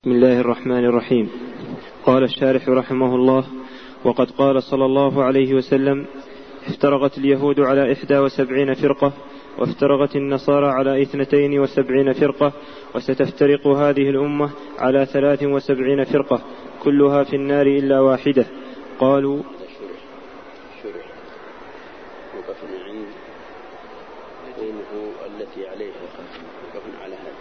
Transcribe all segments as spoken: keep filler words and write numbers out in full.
بسم الله الرحمن الرحيم. قال الشارح رحمه الله: وقد قال صلى الله عليه وسلم: افترقت اليهود على إحدى وسبعين فرقة، وافترقت النصارى على اثنتين وسبعين فرقة، وستفترق هذه الأمة على ثلاث وسبعين فرقة، كلها في النار إلا واحدة. قالوا: التي عليها على هذا.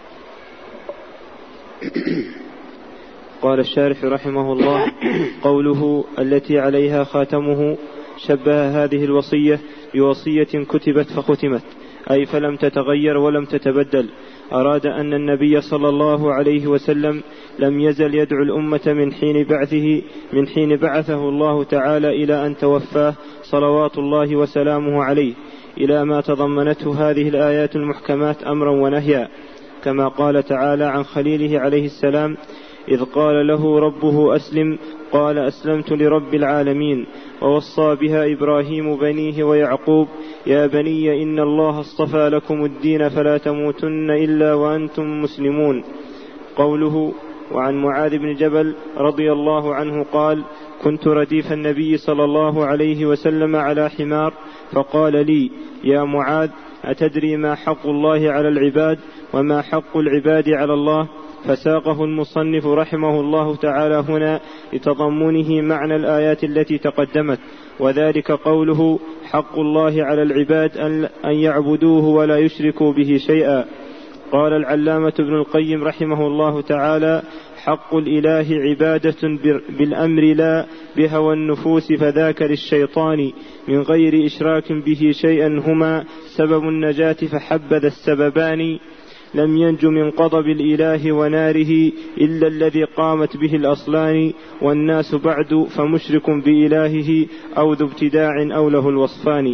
قال الشارح رحمه الله: قوله التي عليها خاتمه شبه هذه الوصية بوصية كتبت فختمت، أي فلم تتغير ولم تتبدل. أراد أن النبي صلى الله عليه وسلم لم يزل يدعو الأمة من حين بعثه من حين بعثه الله تعالى إلى أن توفاه صلوات الله وسلامه عليه، إلى ما تضمنته هذه الآيات المحكمات أمرا ونهيا، كما قال تعالى عن خليله عليه السلام: إذ قال له ربه أسلم قال أسلمت لرب العالمين. ووصى بها إبراهيم بنيه ويعقوب: يا بني إن الله اصطفى لكم الدين فلا تموتن إلا وأنتم مسلمون. قوله: وعن معاذ بن جبل رضي الله عنه قال: كنت رديف النبي صلى الله عليه وسلم على حمار، فقال لي: يا معاذ، أتدري ما حق الله على العباد وما حق العباد على الله؟ فساقه المصنف رحمه الله تعالى هنا لتضمنه معنى الآيات التي تقدمت، وذلك قوله: حق الله على العباد أن يعبدوه ولا يشركوا به شيئا. قال العلامة ابن القيم رحمه الله تعالى: حق الإله عبادة بالأمر لا بهوى النفوس، فذاك للشيطان من غير إشراك به شيئا هما سبب النجاة فحبذا السببان. لم ينج من غضب الإله وناره إلا الذي قامت به الأصلان، والناس بعد فمشرك بإلهه أو ذو ابتداع أو له الوصفان.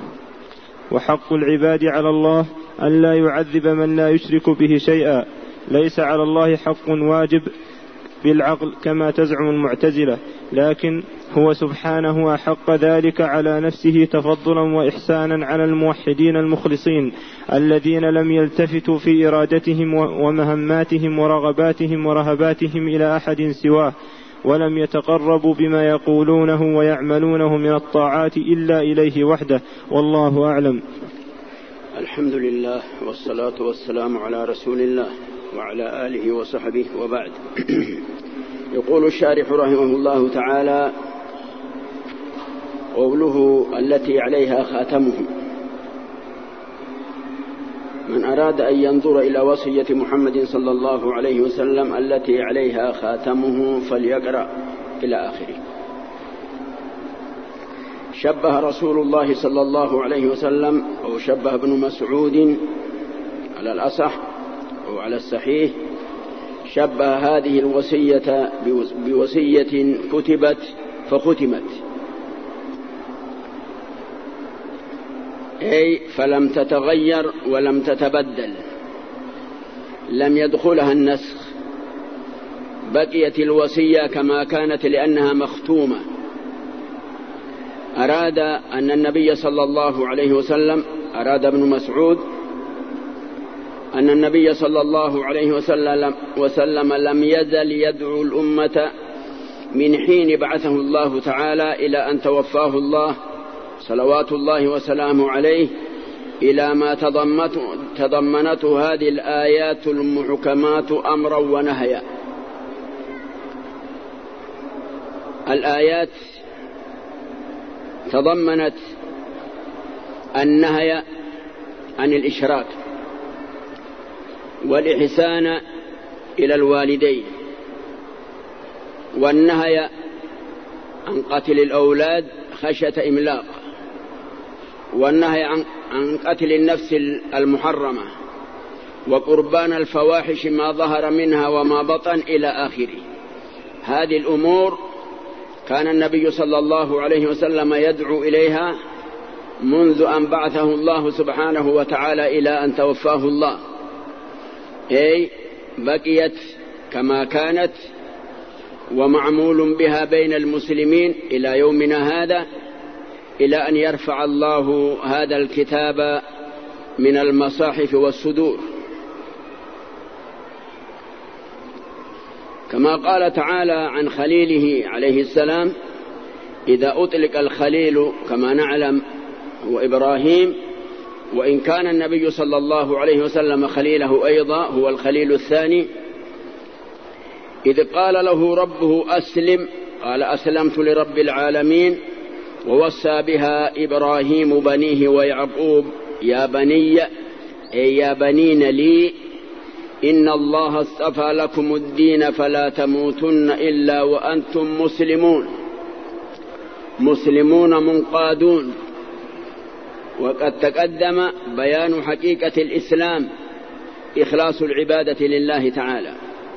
وحق العباد على الله أن لا يعذب من لا يشرك به شيئا. ليس على الله حق واجب بالعقل كما تزعم المعتزلة، لكن هو سبحانه أحق ذلك على نفسه تفضلا وإحسانا على الموحدين المخلصين الذين لم يلتفتوا في إرادتهم ومهماتهم ورغباتهم ورهباتهم إلى أحد سواه، ولم يتقربوا بما يقولونه ويعملونه من الطاعات إلا إليه وحده، والله أعلم. الحمد لله والصلاة والسلام على رسول الله وعلى آله وصحبه، وبعد. يقول الشارح رحمه الله تعالى: قوله التي عليها خاتمه. من أراد أن ينظر إلى وصية محمد صلى الله عليه وسلم التي عليها خاتمه فليقرأ إلى آخره. شبه رسول الله صلى الله عليه وسلم، أو شبه ابن مسعود على الأصح أو على الصحيح، شبه هذه الوصية بوصية كتبت فختمت، أي فلم تتغير ولم تتبدل، لم يدخلها النسخ، بقيت الوصية كما كانت لأنها مختومة. أراد أن النبي صلى الله عليه وسلم أراد ابن مسعود أن النبي صلى الله عليه وسلم, وسلم لم يزل يدعو الأمة من حين بعثه الله تعالى إلى أن توفاه الله صلوات الله وسلامه عليه، إلى ما تضمنته هذه الآيات المحكمات أمرا ونهيا. الآيات تضمنت النهي عن الإشراك والإحسان إلى الوالدين، والنهي عن قتل الأولاد خشية إملاق، والنهي عن قتل النفس المحرمة، وقربان الفواحش ما ظهر منها وما بطن إلى آخره. هذه الأمور كان النبي صلى الله عليه وسلم يدعو إليها منذ أن بعثه الله سبحانه وتعالى إلى أن توفاه الله، أي بقيت كما كانت ومعمول بها بين المسلمين إلى يومنا هذا، إلى أن يرفع الله هذا الكتاب من المصاحف والصدور. كما قال تعالى عن خليله عليه السلام: إذا أطلق الخليل كما نعلم هو إبراهيم، وإن كان النبي صلى الله عليه وسلم خليله أيضا هو الخليل الثاني. إذ قال له ربه أسلم قال أسلمت لرب العالمين، ووصى بها إبراهيم بنيه ويعقوب: يا بني أي يا بنين لي إن الله اصطفى لكم الدين فلا تموتن إلا وأنتم مسلمون، مسلمون منقادون. وقد تقدم بيان حقيقة الإسلام إخلاص العبادة لله تعالى.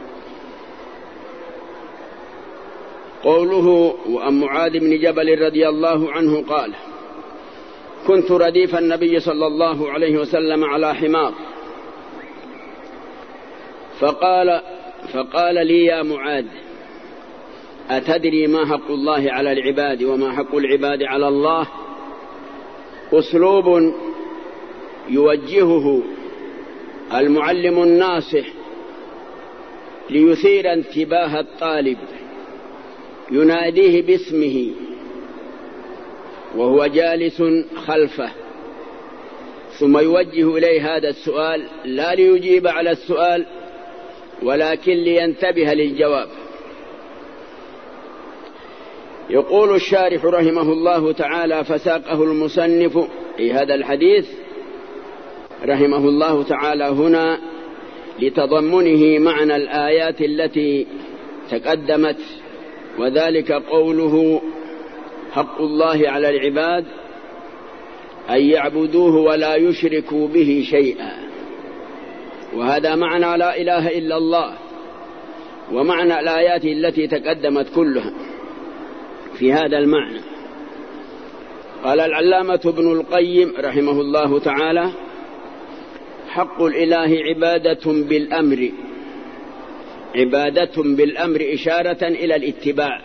قوله: وأن معاذ بن جبل رضي الله عنه قال: كنت رديف النبي صلى الله عليه وسلم على حمار، فقال فقال لي: يا معاذ، أتدري ما حق الله على العباد وما حق العباد على الله؟ أسلوب يوجهه المعلم الناصح ليثير انتباه الطالب، يناديه باسمه وهو جالس خلفه، ثم يوجه إليه هذا السؤال لا ليجيب على السؤال ولكن لينتبه للجواب. يقول الشارح رحمه الله تعالى: فساقه المصنف في هذا الحديث رحمه الله تعالى هنا لتضمنه معنى الآيات التي تقدمت، وذلك قوله: حق الله على العباد أن يعبدوه ولا يشركوا به شيئا. وهذا معنى لا إله إلا الله، ومعنى الآيات التي تقدمت كلها في هذا المعنى. قال العلامة ابن القيم رحمه الله تعالى: حق الإله عبادة بالأمر، عبادة بالأمر إشارة إلى الاتباع،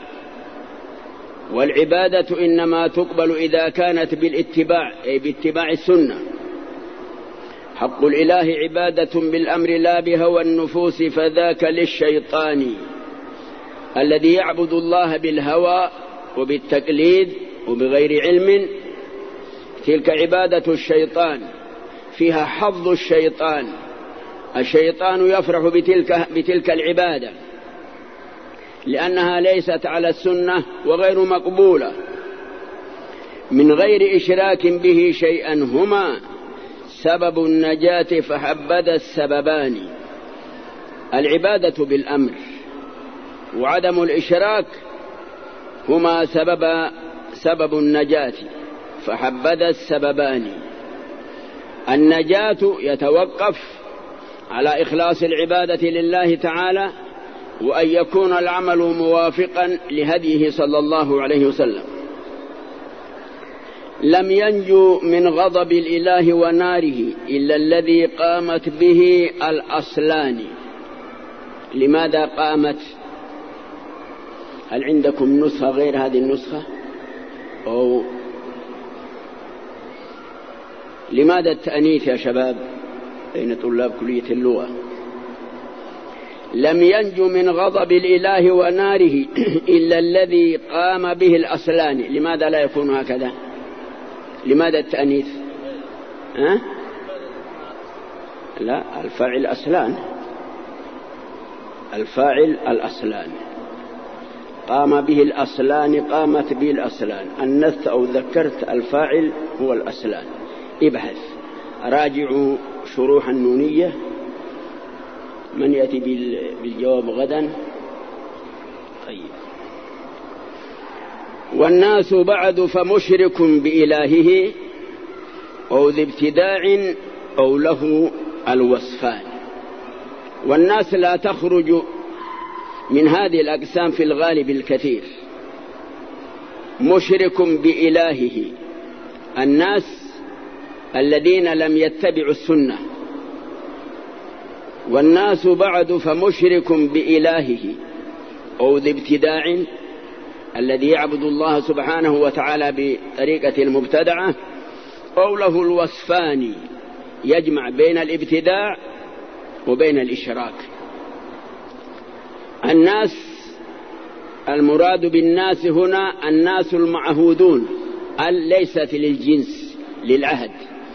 والعبادة إنما تقبل إذا كانت بالاتباع أي باتباع السنة. حق الإله عبادة بالأمر لا بهوى النفوس، فذاك للشيطان الذي يعبد الله بالهوى وبالتقليد وبغير علم، تلك عبادة الشيطان، فيها حظ الشيطان، الشيطان يفرح بتلك, بتلك العبادة لأنها ليست على السنة وغير مقبولة من غير إشراك به شيئا، هما سبب النجاة فحبذا السببان: العبادة بالأمر وعدم الإشراك هما سبب سبب النجاة فحبذا السببان. النجاة يتوقف على إخلاص العبادة لله تعالى، وأن يكون العمل موافقا لهديه صلى الله عليه وسلم. لم ينجو من غضب الإله وناره إلا الذي قامت به الأصلان. لماذا قامت؟ هل عندكم نسخة غير هذه النسخة؟ أو لماذا التأنيث يا شباب؟ أين طلاب كلية اللغة؟ لم ينجو من غضب الإله وناره إلا الذي قام به الأصلان. لماذا لا يكون هكذا؟ لماذا التأنيث؟ أه؟ لا، الفاعل أصلان، الفاعل الأصلان، قام به الأصلان، قامت به الأصلان. أنثت أو ذكرت الفاعل هو الأصلان. ابحث، راجعوا شروح النونية، من يأتي بالجواب غدا. طيب. والناس بعد فمشرك بإلهه أو ذي ابتداع أو له الوصفان. والناس لا تخرج من هذه الأقسام في الغالب الكثير. مشرك بإلهه الناس الذين لم يتبعوا السنة. والناس بعد فمشرك بإلهه أو ذي ابتداع الذي يعبد الله سبحانه وتعالى بطريقة المبتدعة، أو له الوصفان يجمع بين الابتداع وبين الإشراك. الناس المراد بالناس هنا الناس المعهودون، ليست للجنس، للعهد،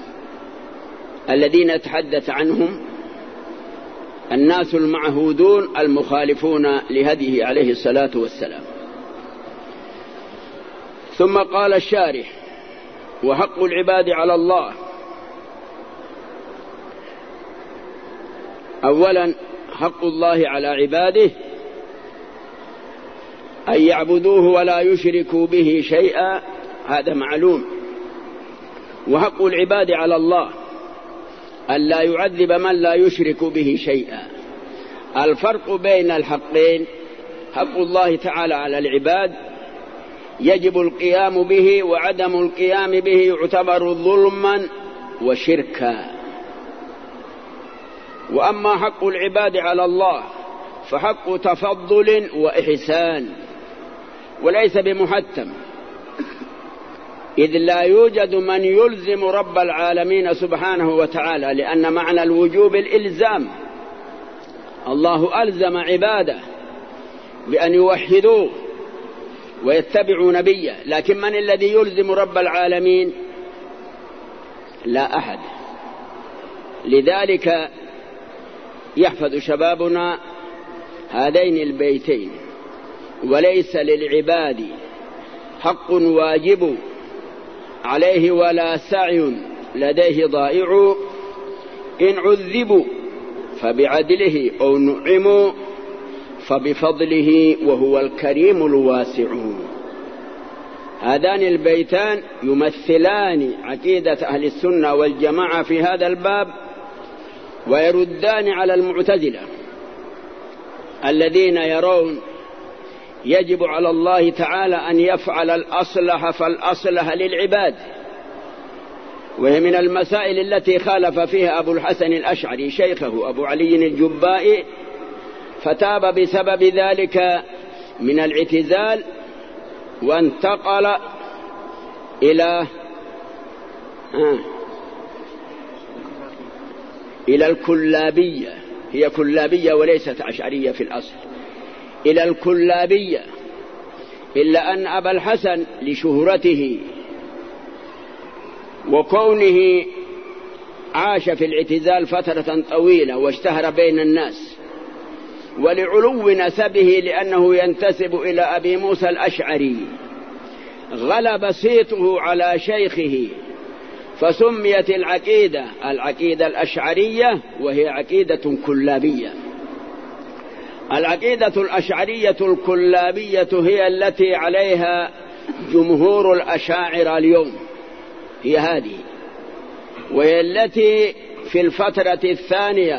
الذين نتحدث عنهم الناس المعهودون المخالفون لهديه عليه الصلاة والسلام. ثم قال الشارح: وحق العباد على الله. أولا حق الله على عباده أن يعبدوه ولا يشركوا به شيئا، هذا معلوم. وحق العباد على الله أن لا يعذب من لا يشرك به شيئا. الفرق بين الحقين: حق الله تعالى على العباد يجب القيام به، وعدم القيام به يعتبر ظلما وشركا. وأما حق العباد على الله فحق تفضل وإحسان، وليس بمحتم، إذ لا يوجد من يلزم رب العالمين سبحانه وتعالى، لأن معنى الوجوب الإلزام. الله ألزم عباده بأن يوحدوه ويتبعوا نبيه، لكن من الذي يلزم رب العالمين؟ لا أحد. لذلك يحفظ شبابنا هذين البيتين: وليس للعباد حق واجب عليه ولا سعي لديه ضائع، إن عذبوا فبعدله أو نعموا فبفضله وهو الكريم الواسع. هذان البيتان يمثلان عقيدة أهل السنة والجماعة في هذا الباب، ويردان على المعتزلة الذين يرون يجب على الله تعالى أن يفعل الأصلح فالأصلح للعباد، وهي من المسائل التي خالف فيها أبو الحسن الأشعري شيخه أبو علي الجبائي، فتاب بسبب ذلك من الاعتزال وانتقل إلى آه إلى الكلابية. هي كلابية وليست أشعرية في الأصل، إلى الكلابية. إلا أن أبا الحسن لشهرته وكونه عاش في الاعتزال فترة طويلة واشتهر بين الناس، ولعلو نسبه لأنه ينتسب إلى أبي موسى الأشعري، غلب صيته على شيخه، فسميت العقيدة العقيدة الأشعرية، وهي عقيدة كلابية. العقيدة الأشعرية الكلابية هي التي عليها جمهور الأشاعرة اليوم، هي هذه، وهي التي في الفترة الثانية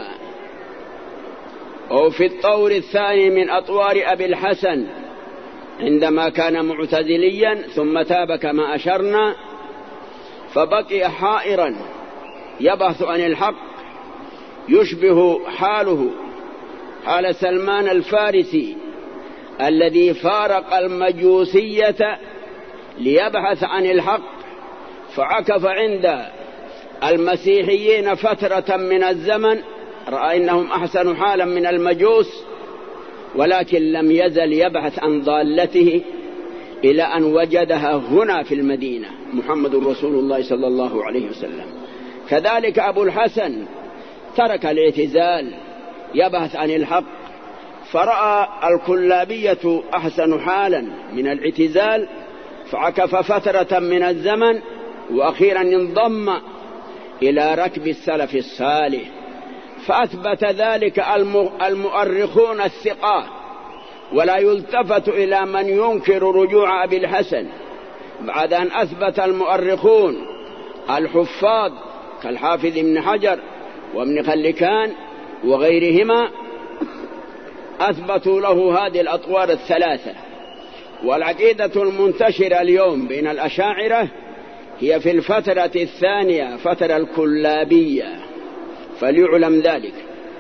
أو في الطور الثاني من أطوار أبي الحسن، عندما كان معتزليا ثم تاب كما أشرنا، فبقي حائرا يبحث عن الحق، يشبه حاله حال سلمان الفارسي الذي فارق المجوسية ليبحث عن الحق، فعكف عند المسيحيين فترة من الزمن، رأى أنهم أحسن حالا من المجوس، ولكن لم يزل يبحث عن ضالته إلى أن وجدها هنا في المدينة، محمد رسول الله صلى الله عليه وسلم. كذلك أبو الحسن ترك الاعتزال يبحث عن الحق، فرأى الكلابية أحسن حالا من الاعتزال، فعكف فترة من الزمن، وأخيرا انضم إلى ركب السلف الصالح، فأثبت ذلك المؤرخون الثقات، ولا يلتفت إلى من ينكر رجوع أبي الحسن بعد أن أثبت المؤرخون الحفاظ كالحافظ ابن حجر وابن خلكان وغيرهما، أثبتوا له هذه الأطوار الثلاثة. والعقيدة المنتشرة اليوم بين الأشاعرة هي في الفترة الثانية، فترة الكلابية، فليعلم ذلك.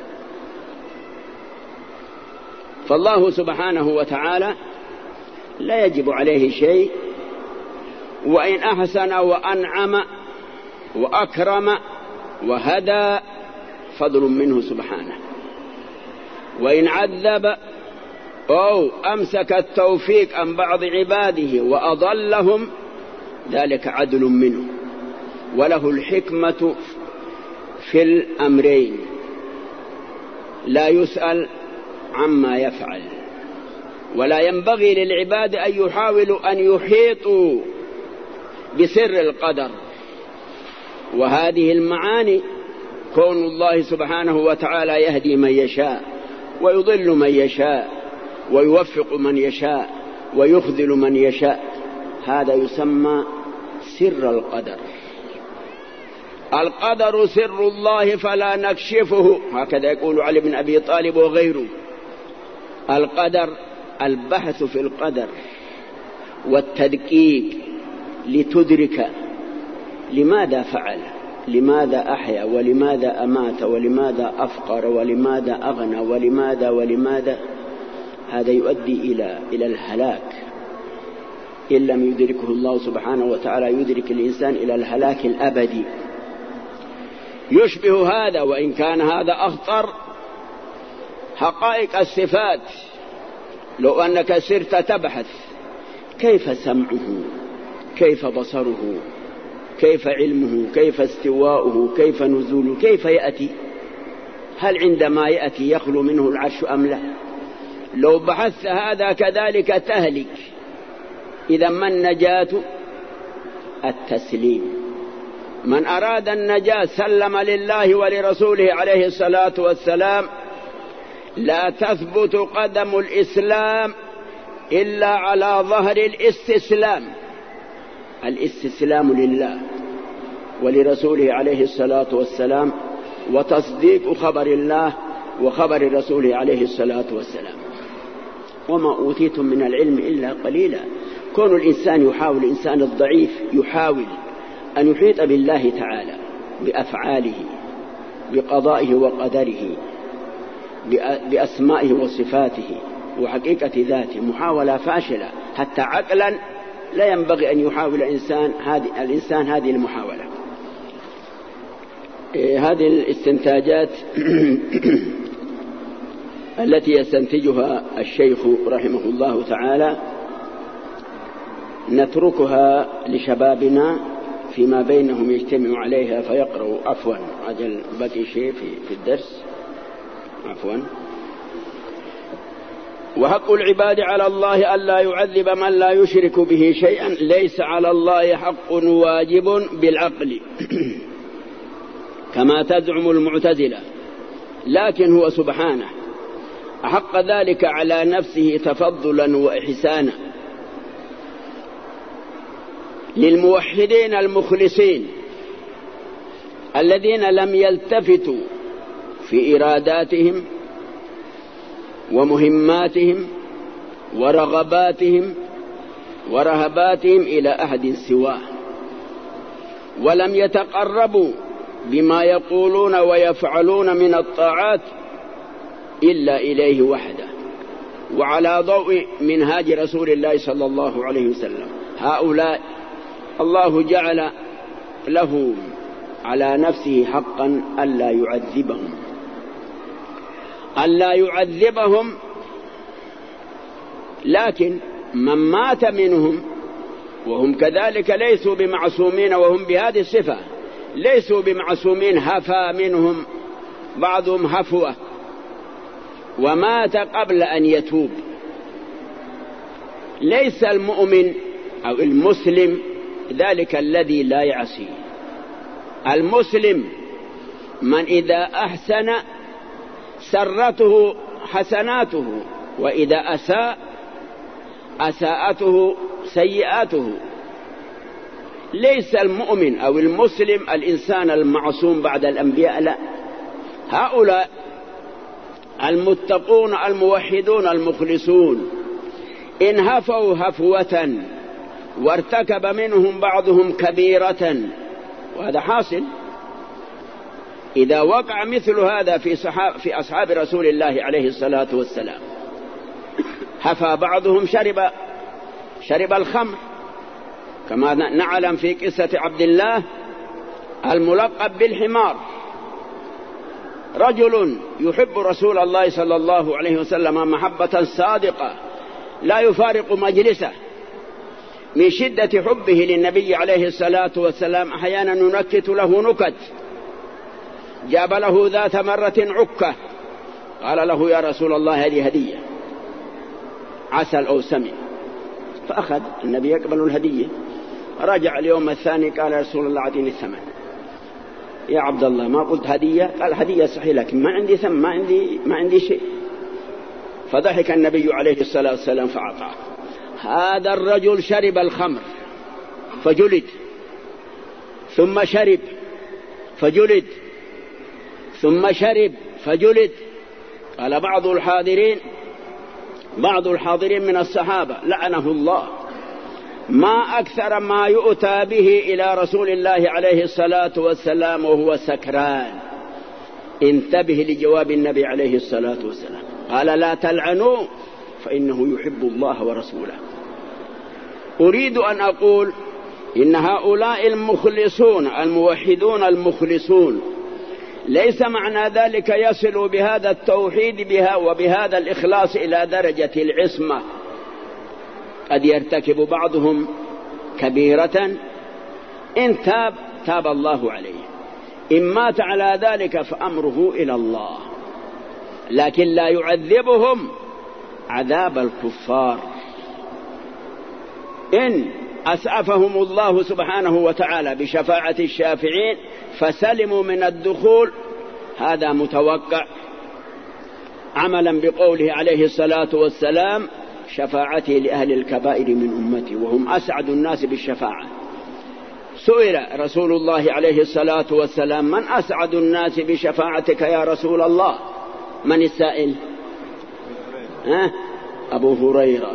فالله سبحانه وتعالى لا يجب عليه شيء، وإن أحسن وأنعم وأكرم وهدى فضل منه سبحانه، وإن عذب أو أمسك التوفيق عن بعض عباده وأضلهم ذلك عدل منه، وله الحكمة في الأمرين، لا يسأل عما يفعل. ولا ينبغي للعباد أن يحاولوا أن يحيطوا بسر القدر. وهذه المعاني كون الله سبحانه وتعالى يهدي من يشاء ويضل من يشاء ويوفق من يشاء ويخذل من يشاء، هذا يسمى سر القدر. القدر سر الله فلا نكشفه، هكذا يقول علي بن أبي طالب وغيره. القدر البحث في القدر والتدقيق لتدرك لماذا فعل، لماذا أحيا، ولماذا أمات، ولماذا أفقر، ولماذا أغنى، ولماذا ولماذا. هذا يؤدي إلى إلى الهلاك إن لم يدركه الله سبحانه وتعالى، يدرك الإنسان إلى الهلاك الأبدي. يشبه هذا وإن كان هذا أخطر حقائق الصفات. لو أنك سرت تبحث كيف سمعه، كيف بصره، كيف علمه، كيف استواؤه، كيف نزوله، كيف يأتي، هل عندما يأتي يخلو منه العرش أم لا؟ لو بحثت هذا كذلك تهلك. إذا ما النجاة؟ التسليم. من أراد النجاة سلم لله ولرسوله عليه الصلاة والسلام. لا تثبت قدم الإسلام إلا على ظهر الاستسلام، الاستسلام لله ولرسوله عليه الصلاة والسلام، وتصديق خبر الله وخبر رسوله عليه الصلاة والسلام. وما أوتيتم من العلم إلا قليلا. كون الإنسان يحاول، الإنسان الضعيف يحاول أن يحيط بالله تعالى بأفعاله، بقضائه وقدره، بأسمائه وصفاته وحقيقة ذاته، محاولة فاشلة. حتى عقلا لا ينبغي أن يحاول الإنسان هذه الإنسان هذه المحاولة. هذه الاستنتاجات التي يستنتجها الشيخ رحمه الله تعالى نتركها لشبابنا فيما بينهم يجتمعوا عليها فيقرأوا. عفوا عجل بقي شيء في, في الدرس. عفوا. وحق العباد على الله ألا يعذب من لا يشرك به شيئا. ليس على الله حق واجب بالعقل كما تزعم المعتزلة، لكن هو سبحانه أحق ذلك على نفسه تفضلا وإحسانا للموحدين المخلصين الذين لم يلتفتوا في إراداتهم ومهماتهم ورغباتهم ورهباتهم إلى أحد سواه، ولم يتقربوا بما يقولون ويفعلون من الطاعات إلا إليه وحده وعلى ضوء منهاج رسول الله صلى الله عليه وسلم. هؤلاء الله جعل له على نفسه حقا ألا يعذبهم، ألا يعذبهم. لكن من مات منهم وهم كذلك ليسوا بمعصومين، وهم بهذه الصفة ليسوا بمعصومين، هفى منهم بعضهم هفوة ومات قبل أن يتوب. ليس المؤمن أو المسلم ذلك الذي لا يعصي. المسلم من إذا أحسن سرته حسناته، وإذا أساء أساءته سيئاته. ليس المؤمن أو المسلم الإنسان المعصوم بعد الأنبياء، لا. هؤلاء المتقون الموحدون المخلصون إن هفوا هفوة وارتكب منهم بعضهم كبيرة، وهذا حاصل إذا وقع مثل هذا في, في أصحاب رسول الله عليه الصلاة والسلام. هفى بعضهم شرب شرب الخمر كما نعلم في قصة عبد الله الملقب بالحمار. رجل يحب رسول الله صلى الله عليه وسلم محبة صادقة لا يفارق مجلسه من شدة حبه للنبي عليه الصلاة والسلام، أحيانا ننكت له نكت. جاب له ذات مرة عكة، قال له يا رسول الله هذه هدية، عسل أو سمن، فأخذ النبي يقبل الهدية. رجع اليوم الثاني قال يا رسول الله أعطيني الثمن. يا عبد الله ما قلت هدية؟ قال هدية صحيح لكن ما عندي ثمن، ما عندي ما عندي شيء. فضحك النبي عليه الصلاة والسلام فأعطاه. هذا الرجل شرب الخمر فجلد، ثم شرب فجلد، ثم شرب فجلد. قال بعض الحاضرين بعض الحاضرين من الصحابة لعنه الله، ما أكثر ما يؤتى به إلى رسول الله عليه الصلاة والسلام وهو سكران. انتبه لجواب النبي عليه الصلاة والسلام، قال لا تلعنوا فإنه يحب الله ورسوله. أريد أن أقول إن هؤلاء المخلصون الموحدون المخلصون ليس معنى ذلك يصلوا بهذا التوحيد بها وبهذا الإخلاص إلى درجة العصمة. قد يرتكب بعضهم كبيرة، إن تاب تاب الله عليه، إن مات على ذلك فأمره إلى الله، لكن لا يعذبهم عذاب الكفار. إن أسعفهم الله سبحانه وتعالى بشفاعة الشافعين فسلموا من الدخول، هذا متوقع، عملا بقوله عليه الصلاة والسلام شفاعتي لأهل الكبائر من أمتي وهم أسعد الناس بالشفاعة. سئل رسول الله عليه الصلاة والسلام من أسعد الناس بشفاعتك يا رسول الله؟ من السائل؟ ها؟ أبو هريرة.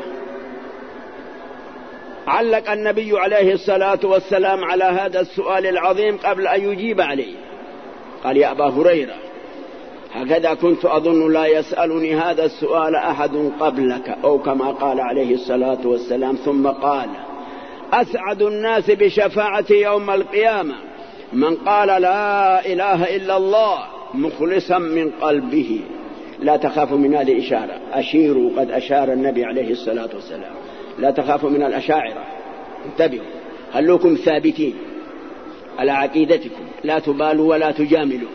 علق النبي عليه الصلاة والسلام على هذا السؤال العظيم قبل أن يجيب عليه، قال يا أبا هريرة هكذا كنت أظن لا يسألني هذا السؤال أحد قبلك، أو كما قال عليه الصلاة والسلام. ثم قال أسعد الناس بشفاعتي يوم القيامة من قال لا إله إلا الله مخلصا من قلبه. لا تخافوا من هذه الإشارة، أشيروا، قد أشار النبي عليه الصلاة والسلام. لا تخافوا من الأشاعرة، انتبهوا، خلوكم ثابتين على عقيدتكم، لا تبالوا ولا تجاملوا.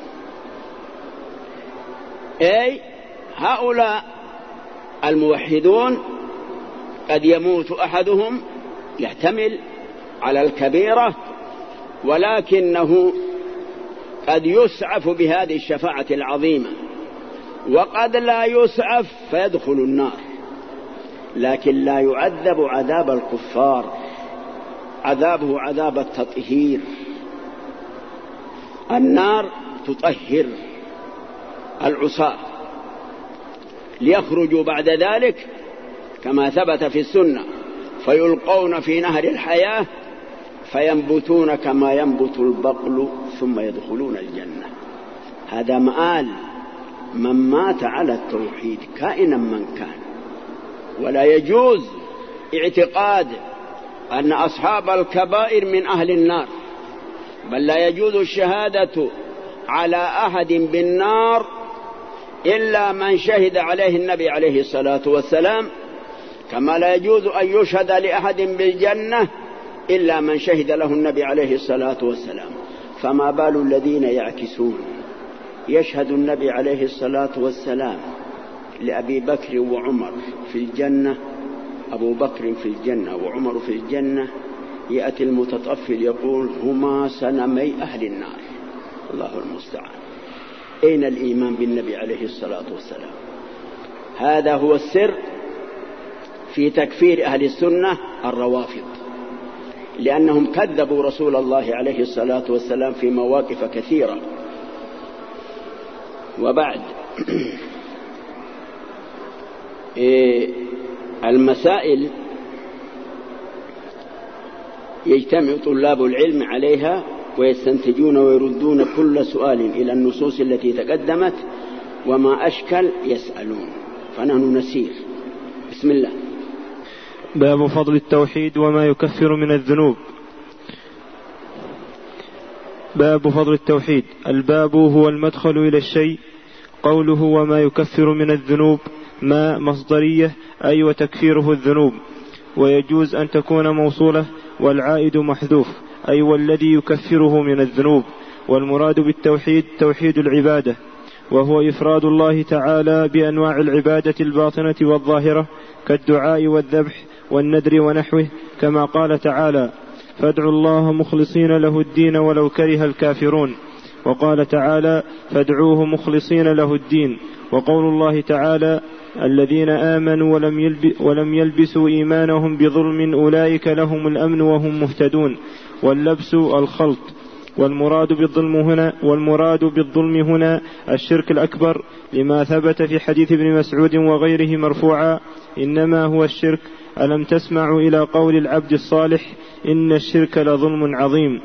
أي هؤلاء الموحدون قد يموت أحدهم، يحتمل على الكبيرة، ولكنه قد يسعف بهذه الشفاعة العظيمة، وقد لا يسعف فيدخل النار، لكن لا يعذب عذاب الكفار، عذابه عذاب التطهير. النار تطهر العصاة ليخرجوا بعد ذلك كما ثبت في السنة فيلقون في نهر الحياة فينبتون كما ينبت البقل ثم يدخلون الجنة. هذا مآل من مات على التوحيد كائنا من كان. ولا يجوز اعتقاد أن أصحاب الكبائر من أهل النار، بل لا يجوز الشهادة على أحد بالنار إلا من شهد عليه النبي عليه الصلاة والسلام، كما لا يجوز أن يشهد لأحد بالجنة إلا من شهد له النبي عليه الصلاة والسلام. فما بال الذين يعكسون، يشهد النبي عليه الصلاة والسلام لأبي بكر وعمر في الجنة، أبو بكر في الجنة وعمر في الجنة، يأتي المتطفل يقول هما سنمي أهل النار. الله المستعان. أين الإيمان بالنبي عليه الصلاة والسلام؟ هذا هو السر في تكفير أهل السنة الروافض، لأنهم كذبوا رسول الله عليه الصلاة والسلام في مواقف كثيرة. وبعد المسائل يجتمع طلاب العلم عليها ويستنتجون ويردون كل سؤال إلى النصوص التي تقدمت، وما أشكل يسألون، فنحن نسير. بسم الله. باب فضل التوحيد وما يكفر من الذنوب. باب فضل التوحيد. الباب هو المدخل إلى الشيء. قوله وما يكفر من الذنوب ما مصدرية أي وتكفيره الذنوب، ويجوز أن تكون موصولة والعائد محذوف أي والذي يكفره من الذنوب. والمراد بالتوحيد توحيد العبادة، وهو إفراد الله تعالى بأنواع العبادة الباطنة والظاهرة كالدعاء والذبح والنذر ونحوه، كما قال تعالى فادعوا الله مخلصين له الدين ولو كره الكافرون. وقال تعالى فادعوه مخلصين له الدين. وقول الله تعالى الذين آمنوا ولم, يلب ولم يلبسوا إيمانهم بظلم أولئك لهم الأمن وهم مهتدون. واللبس الخلط. والمراد بالظلم هنا والمراد بالظلم هنا الشرك الأكبر، لما ثبت في حديث ابن مسعود وغيره مرفوعا إنما هو الشرك ألم تسمعوا إلى قول العبد الصالح إن الشرك لظلم عظيم.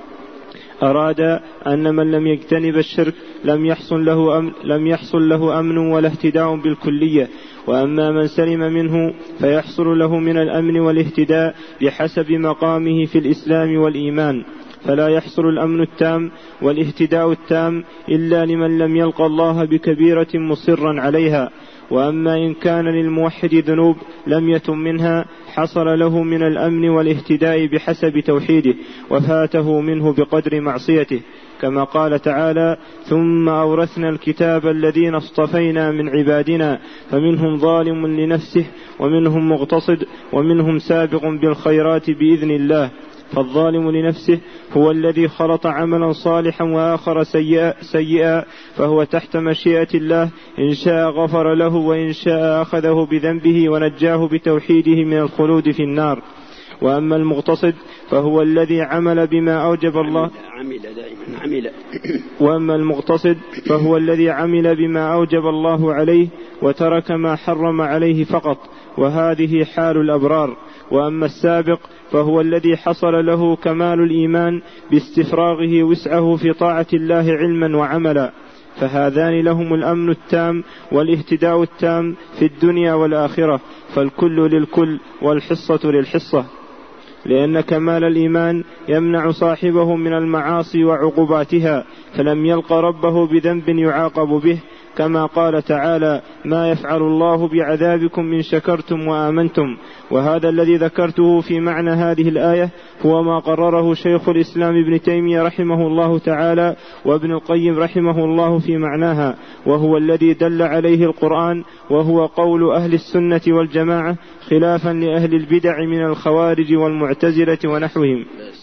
أراد أن من لم يجتنب الشرك لم يحصل له أمن, لم يحصل له أمن ولا اهتداء بالكلية، وأما من سلم منه فيحصل له من الأمن والاهتداء بحسب مقامه في الإسلام والإيمان، فلا يحصل الأمن التام والاهتداء التام إلا لمن لم يلقى الله بكبيرة مصرا عليها. وأما إن كان للموحد ذنوب لم يتم منها حصل له من الأمن والاهتداء بحسب توحيده، وفاته منه بقدر معصيته، كما قال تعالى ثم أورثنا الكتاب الذين اصطفينا من عبادنا فمنهم ظالم لنفسه ومنهم مقتصد ومنهم سابق بالخيرات بإذن الله. فالظالم لنفسه هو الذي خلط عملا صالحا وآخر سيئا, سيئا فهو تحت مشيئة الله، إن شاء غفر له وإن شاء أخذه بذنبه ونجاه بتوحيده من الخلود في النار. وأما المقتصد فهو الذي عمل بما أوجب الله عمل دائما عمل وأما المقتصد فهو الذي عمل بما أوجب الله عليه وترك ما حرم عليه فقط، وهذه حال الأبرار. وأما السابق فهو الذي حصل له كمال الإيمان باستفراغه وسعه في طاعة الله علما وعملا، فهذان لهم الأمن التام والاهتداء التام في الدنيا والآخرة، فالكل للكل والحصة للحصة، لأن كمال الإيمان يمنع صاحبه من المعاصي وعقوباتها، فلم يلق ربه بذنب يعاقب به، كما قال تعالى ما يفعل الله بعذابكم إن شكرتم وآمنتم. وهذا الذي ذكرته في معنى هذه الآية هو ما قرره شيخ الإسلام ابن تيمية رحمه الله تعالى وابن القيم رحمه الله في معناها، وهو الذي دل عليه القرآن، وهو قول أهل السنة والجماعة خلافا لأهل البدع من الخوارج والمعتزلة ونحوهم.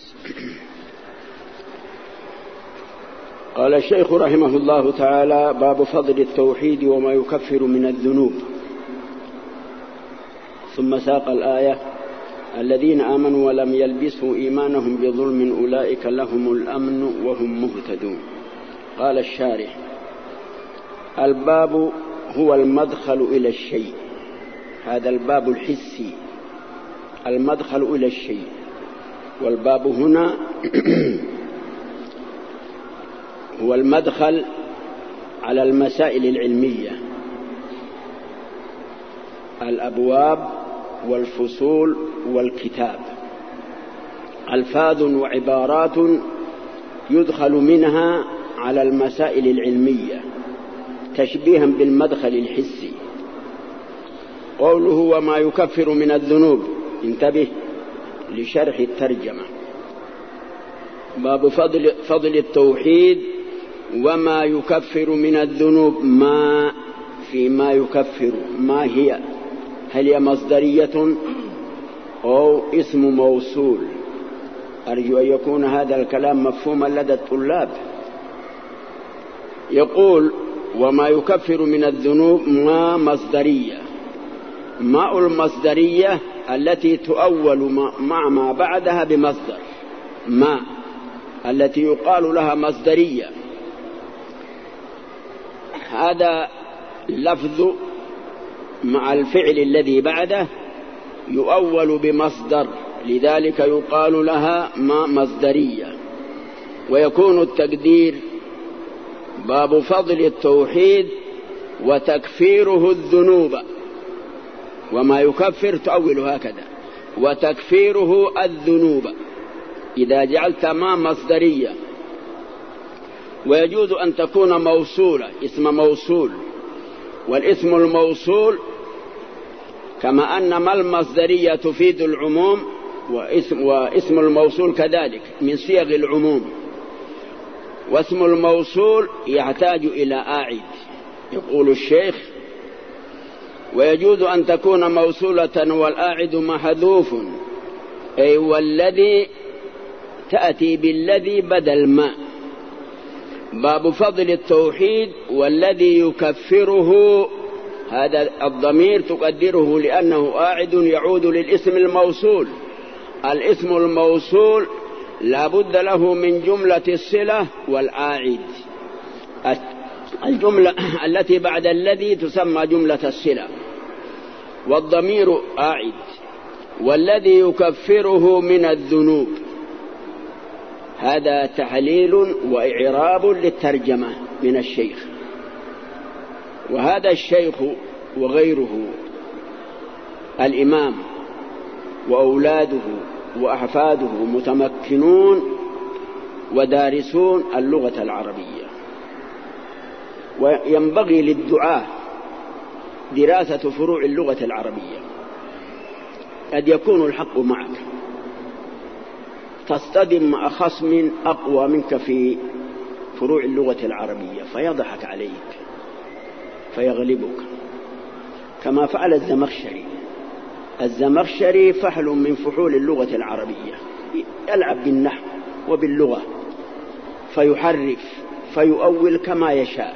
قال الشيخ رحمه الله تعالى باب فضل التوحيد وما يكفر من الذنوب، ثم ساق الآية الذين آمنوا ولم يلبسوا إيمانهم بظلم أولئك لهم الأمن وهم مهتدون. قال الشارح الباب هو المدخل إلى الشيء، هذا الباب الحسي المدخل إلى الشيء، والباب هنا هو المدخل على المسائل العلمية، الأبواب والفصول والكتاب، ألفاظ وعبارات يدخل منها على المسائل العلمية تشبيها بالمدخل الحسي. قوله وما يكفر من الذنوب، انتبه لشرح الترجمة. باب فضل, فضل التوحيد وما يكفر من الذنوب. ما في ما يكفر، ما هي؟ هل هي مصدرية أو اسم موصول؟ أرجو أن يكون هذا الكلام مفهوما لدى الطلاب. يقول وما يكفر من الذنوب ما مصدرية. ما المصدرية التي تؤول مع ما بعدها بمصدر، ما التي يقال لها مصدرية، هذا لفظ مع الفعل الذي بعده يؤول بمصدر، لذلك يقال لها ما مصدرية. ويكون التقدير باب فضل التوحيد وتكفيره الذنوب. وما يكفر تؤول هكذا، وتكفيره الذنوب. إذا جعلت ما مصدرية ويجوز أن تكون موصولة، اسم موصول، والاسم الموصول كما أن ما المصدرية تفيد العموم واسم, واسم الموصول كذلك من صيغ العموم، واسم الموصول يحتاج إلى آعد. يقول الشيخ: ويجوز أن تكون موصولة والآعد محذوف، أي والذي تأتي بالذي بدل ما. باب فضل التوحيد والذي يكفره، هذا الضمير تقدره لأنه آعد يعود للاسم الموصول. الاسم الموصول لا بد له من جملة الصلة والآعد. الجملة التي بعد الذي تسمى جملة الصلة، والضمير آعد. والذي يكفره من الذنوب، هذا تحليل وإعراب للترجمة من الشيخ. وهذا الشيخ وغيره الإمام وأولاده وأحفاده متمكنون ودارسون اللغة العربية، وينبغي للدعاة دراسة فروع اللغة العربية. قد يكون الحق معك، تصطدم مع خصم أقوى منك في فروع اللغة العربية فيضحك عليك فيغلبك، كما فعل الزمخشري. الزمخشري فحل من فحول اللغة العربية، يلعب بالنحو وباللغة فيحرف فيؤول كما يشاء،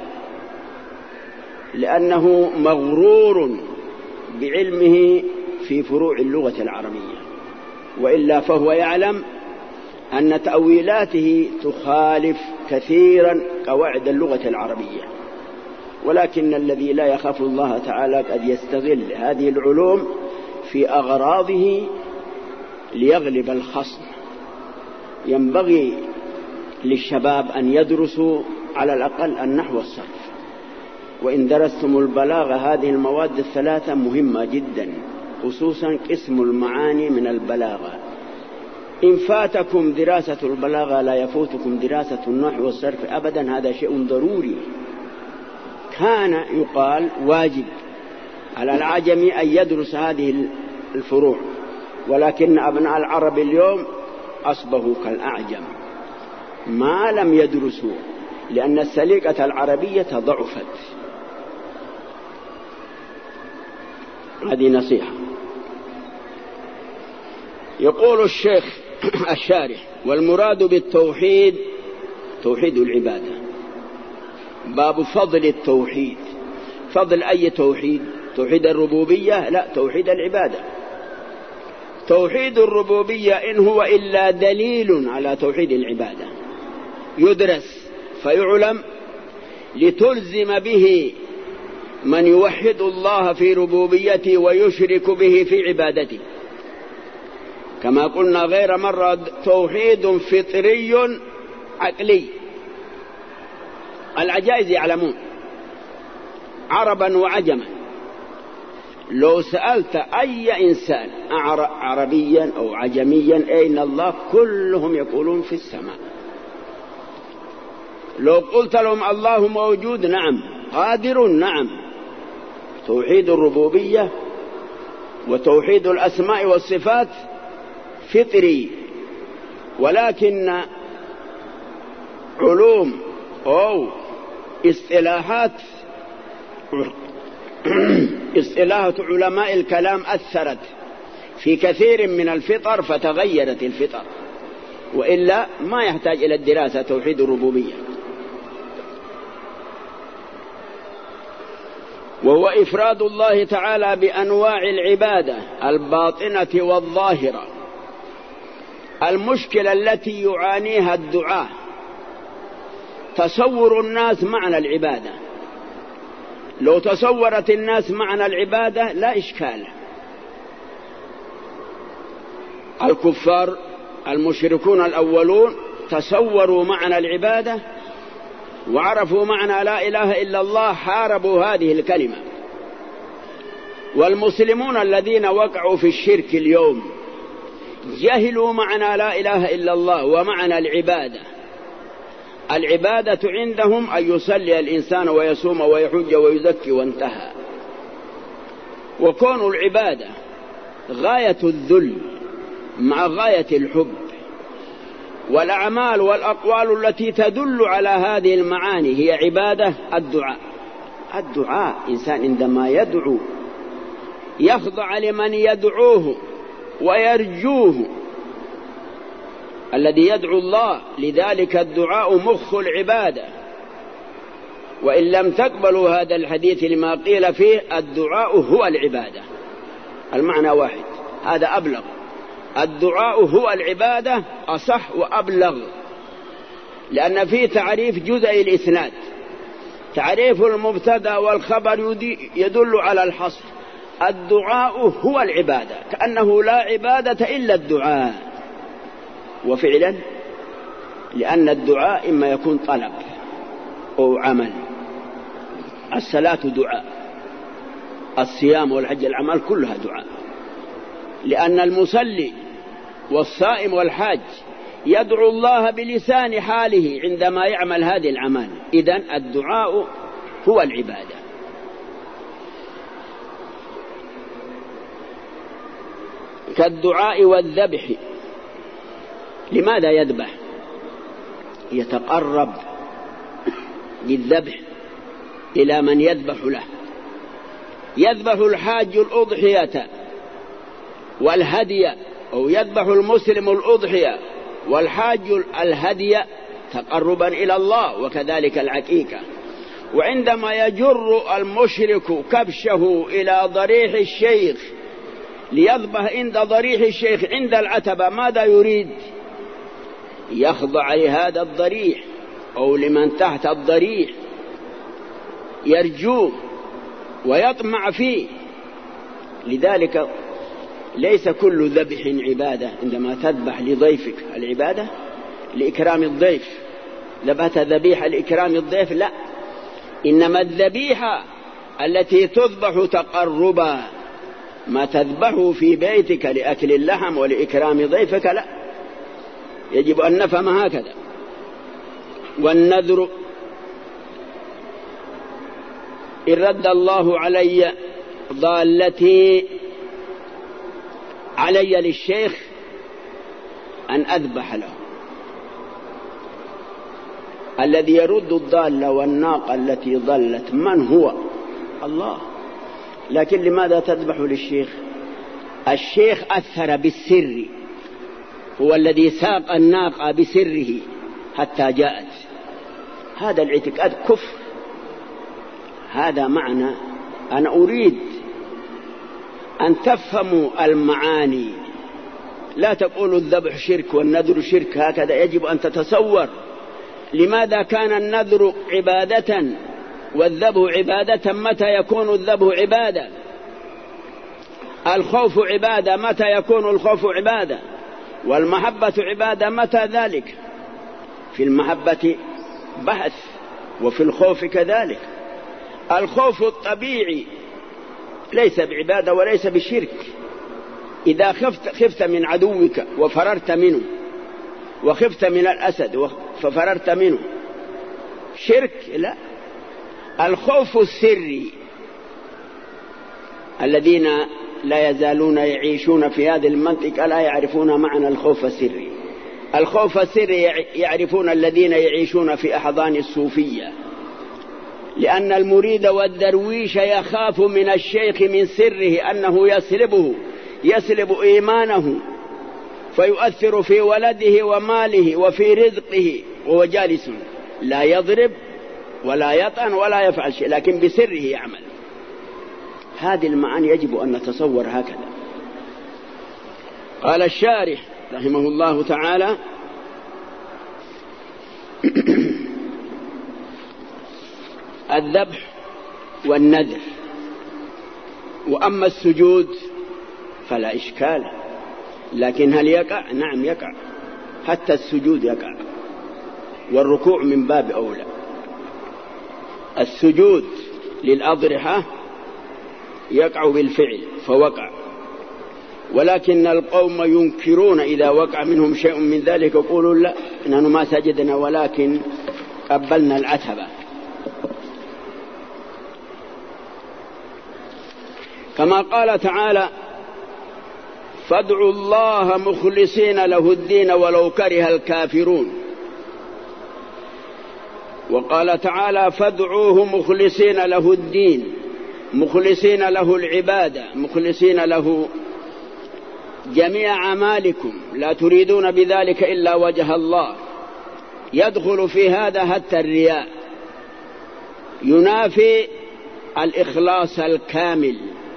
لأنه مغرور بعلمه في فروع اللغة العربية، وإلا فهو يعلم أن تأويلاته تخالف كثيرا قواعد اللغة العربية. ولكن الذي لا يخاف الله تعالى قد يستغل هذه العلوم في أغراضه ليغلب الخصم. ينبغي للشباب أن يدرسوا على الأقل النحو والصرف، وإن درستم البلاغة هذه المواد الثلاثة مهمة جدا، خصوصا قسم المعاني من البلاغة. إن فاتكم دراسة البلاغة لا يفوتكم دراسة النحو والصرف أبدا، هذا شيء ضروري. كان يقال واجب على العجم أن يدرس هذه الفروع، ولكن أبناء العرب اليوم أصبحوا كالأعجم ما لم يدرسوا، لأن السليقة العربية ضعفت. هذه نصيحة. يقول الشيخ الشارح: والمراد بالتوحيد توحيد العبادة. باب فضل التوحيد. فضل أي توحيد؟ توحيد الربوبية؟ لا، توحيد العبادة. توحيد الربوبية إن هو إلا دليل على توحيد العبادة، يدرس فيعلم لتلزم به من يوحد الله في ربوبيته ويشرك به في عبادته. كما قلنا غير مرة، توحيد فطري عقلي. العجائز يعلمون عربا وعجما. لو سألت أي إنسان عربيا أو عجميا أين الله، كلهم يقولون في السماء. لو قلت لهم الله موجود، نعم. قادر، نعم. توحيد الربوبية وتوحيد الأسماء والصفات فطري، ولكن علوم أو اصطلاحات اصطلاحات علماء الكلام أثرت في كثير من الفطر فتغيرت الفطر، وإلا ما يحتاج إلى الدراسة توحيد الربوبية. وهو إفراد الله تعالى بأنواع العبادة الباطنة والظاهرة. المشكلة التي يعانيها الدعاة تصور الناس معنى العبادة. لو تصورت الناس معنى العبادة لا إشكال. الكفار المشركون الأولون تصوروا معنى العبادة وعرفوا معنى لا إله إلا الله، حاربوا هذه الكلمة. والمسلمون الذين وقعوا في الشرك اليوم جهلوا معنى لا إله إلا الله ومعنى العبادة، العبادة عندهم أن يصلي الإنسان ويصوم ويحج ويزكي وانتهى. وكون العبادة غاية الذل مع غاية الحب، والأعمال والأقوال التي تدل على هذه المعاني هي عبادة. الدعاء الدعاء إنسان عندما يدعو يخضع لمن يدعوه ويرجوه الذي يدعو الله، لذلك الدعاء مخ العبادة. وإن لم تقبلوا هذا الحديث لما قيل فيه، الدعاء هو العبادة، المعنى واحد، هذا أبلغ. الدعاء هو العبادة أصح وأبلغ، لأن فيه تعريف جزء الإسناد، تعريف المبتدأ والخبر يدل على الحصر. الدعاء هو العبادة، كأنه لا عبادة إلا الدعاء. وفعلا لأن الدعاء إما يكون طلب أو عمل. الصلاة دعاء، الصيام والحج الأعمال كلها دعاء، لأن المصلي والصائم والحاج يدعو الله بلسان حاله عندما يعمل هذه الأعمال. إذن الدعاء هو العبادة. كالدعاء والذبح. لماذا يذبح؟ يتقرب بالذبح إلى من يذبح له. يذبح الحاج الأضحية والهدي، أو يذبح المسلم الأضحية والحاج الهدي تقربا إلى الله، وكذلك العقيقة. وعندما يجر المشرك كبشه إلى ضريح الشيخ ليذبح عند ضريح الشيخ عند العتبة، ماذا يريد؟ يخضع لهذا الضريح أو لمن تحت الضريح، يرجوه ويطمع فيه. لذلك ليس كل ذبح عبادة. عندما تذبح لضيفك العبادة لإكرام الضيف، ذبحت ذبيحة لإكرام الضيف، لا، إنما الذبيحة التي تذبح تقربا، ما تذبحه في بيتك لأكل اللحم ولإكرام ضيفك، لا، يجب أن نفهم هكذا. والنذر، إن رد الله علي ضالتي علي للشيخ أن أذبح له. الذي يرد الضالة والناقة التي ضلت من هو؟ الله. لكن لماذا تذبح للشيخ؟ الشيخ أثر بالسر، هو الذي ساق الناقة بسره حتى جاءت. هذا الاعتقاد كفر. هذا معنى أنا أريد أن تفهموا المعاني، لا تقولوا الذبح شرك والنذر شرك. هكذا يجب أن تتصور لماذا كان النذر عبادة والذبح عبادة. متى يكون الذبح عبادة؟ الخوف عبادة، متى يكون الخوف عبادة؟ والمحبة عبادة، متى ذلك؟ في المحبة بحث، وفي الخوف كذلك. الخوف الطبيعي ليس بعبادة وليس بشرك. إذا خفت, خفت من عدوك وفررت منه، وخفت من الأسد ففررت منه، شرك؟ لا. الخوف السري، الذين لا يزالون يعيشون في هذه المنطقة لا يعرفون معنى الخوف السري. الخوف السري يعرفون الذين يعيشون في أحضان الصوفية، لأن المريد والدرويش يخاف من الشيخ من سره أنه يسلبه يسلب إيمانه، فيؤثر في ولده وماله وفي رزقه، وهو جالس لا يضرب ولا يطعن ولا يفعل شيء، لكن بسره يعمل. هذه المعاني يجب أن نتصور هكذا. قال الشارح رحمه الله تعالى: الذبح والنذر. وأما السجود فلا إشكال، لكن هل يقع؟ نعم يقع، حتى السجود يقع، والركوع من باب أولى. السجود للأضرحة يقع بالفعل فوقع، ولكن القوم ينكرون إذا وقع منهم شيء من ذلك، يقولون لا، نحن ما سجدنا ولكن قبلنا العتبة. كما قال تعالى فادعوا الله مخلصين له الدين ولو كره الكافرون. وقال تعالى فادعوه مخلصين له الدين، مخلصين له العبادة، مخلصين له جميع أعمالكم لا تريدون بذلك إلا وجه الله. يدخل في هذا حتى الرياء، ينافي الإخلاص الكامل.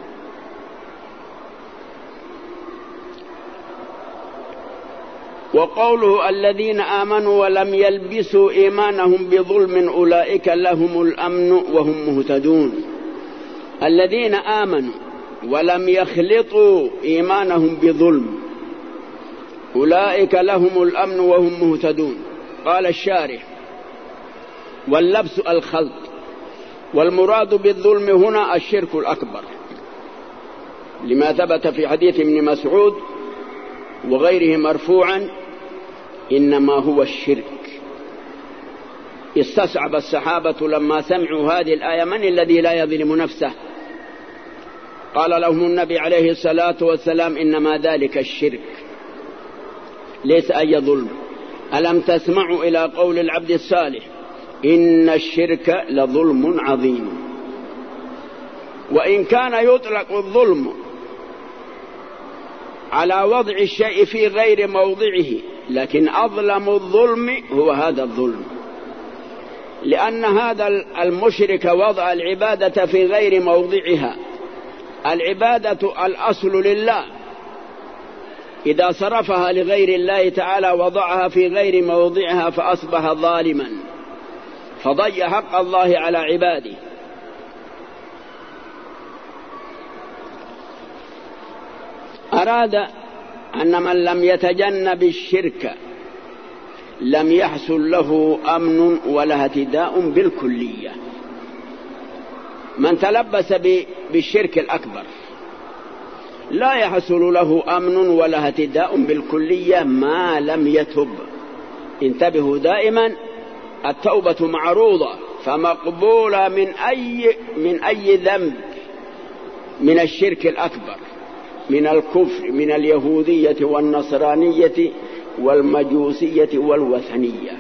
وقوله الذين آمنوا ولم يلبسوا إيمانهم بظلم أولئك لهم الأمن وهم مهتدون. الذين آمنوا ولم يخلطوا إيمانهم بظلم أولئك لهم الأمن وهم مهتدون. قال الشارح واللبس الخلط، والمراد بالظلم هنا الشرك الأكبر، لما ثبت في حديث ابن مسعود وغيره مرفوعا إنما هو الشرك. استصعب الصحابة لما سمعوا هذه الآية من الذي لا يظلم نفسه؟ قال لهم النبي عليه الصلاة والسلام إنما ذلك الشرك ليس أي ظلم. ألم تسمعوا إلى قول العبد الصالح إن الشرك لظلم عظيم. وإن كان يطلق الظلم على وضع الشيء في غير موضعه، لكن أظلم الظلم هو هذا الظلم، لأن هذا المشرك وضع العبادة في غير موضعها. العبادة الأصل لله، إذا صرفها لغير الله تعالى وضعها في غير موضعها فأصبح ظالما، فضيع حق الله على عباده. أراد أن من لم يتجنب الشرك لم يحصل له أمن ولا اهتداء بالكلية. من تلبس بالشرك الأكبر لا يحصل له أمن ولا اهتداء بالكلية ما لم يتب. انتبهوا دائما، التوبة معروضة فمقبولة من أي, من أي ذنب، من الشرك الأكبر، من الكفر، من اليهودية والنصرانية والمجوسية والوثنية.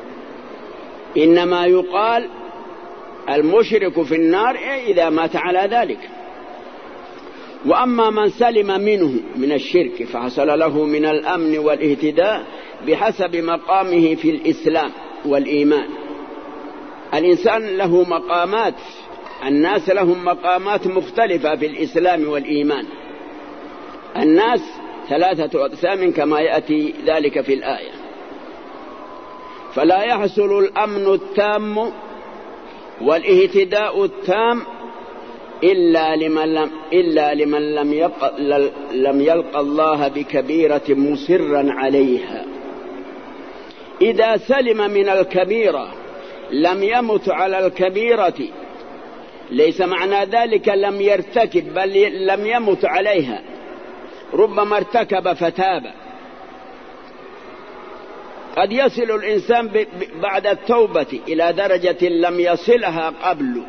إنما يقال المشرك في النار إذا مات على ذلك. وأما من سلم منه من الشرك فحصل له من الأمن والاهتداء بحسب مقامه في الإسلام والإيمان. الإنسان له مقامات، الناس لهم مقامات مختلفة في الإسلام والإيمان. الناس ثلاثة أقسام كما يأتي ذلك في الآية. فلا يحصل الأمن التام والاهتداء التام إلا لمن لم, إلا لمن لم, يق... لم يلقى الله بكبيرة مصرا عليها. إذا سلم من الكبيرة لم يمت على الكبيرة، ليس معنى ذلك لم يرتكب، بل لم يمت عليها. ربما ارتكب فتاب. قد يصل الإنسان بعد التوبة إلى درجة لم يصلها قبل.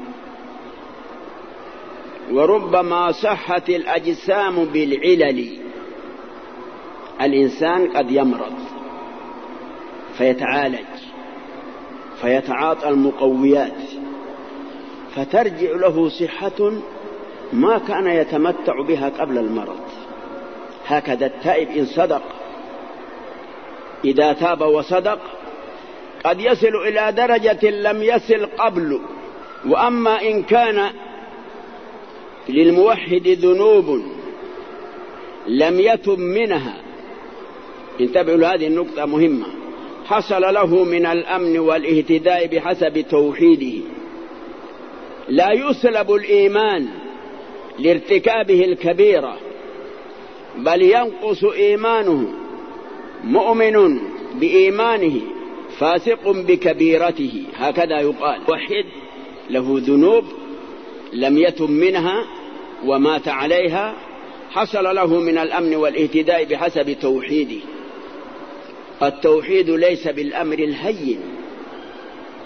وربما صحت الأجسام بالعلل. الإنسان قد يمرض فيتعالج فيتعاطى المقويات فترجع له صحة ما كان يتمتع بها قبل المرض. هكذا التائب إن صدق، إذا تاب وصدق قد يصل إلى درجة لم يصل قبل. وأما إن كان للموحد ذنوب لم يتب منها، انتبهوا لهذه النقطة مهمة، حصل له من الأمن والاهتداء بحسب توحيده. لا يسلب الإيمان لارتكابه الكبيرة، بل ينقص إيمانه. مؤمن بإيمانه فاسق بكبيرته، هكذا يقال. وحد له ذنوب لم يتب منها ومات عليها، حصل له من الأمن والاهتداء بحسب توحيده. التوحيد ليس بالأمر الهين،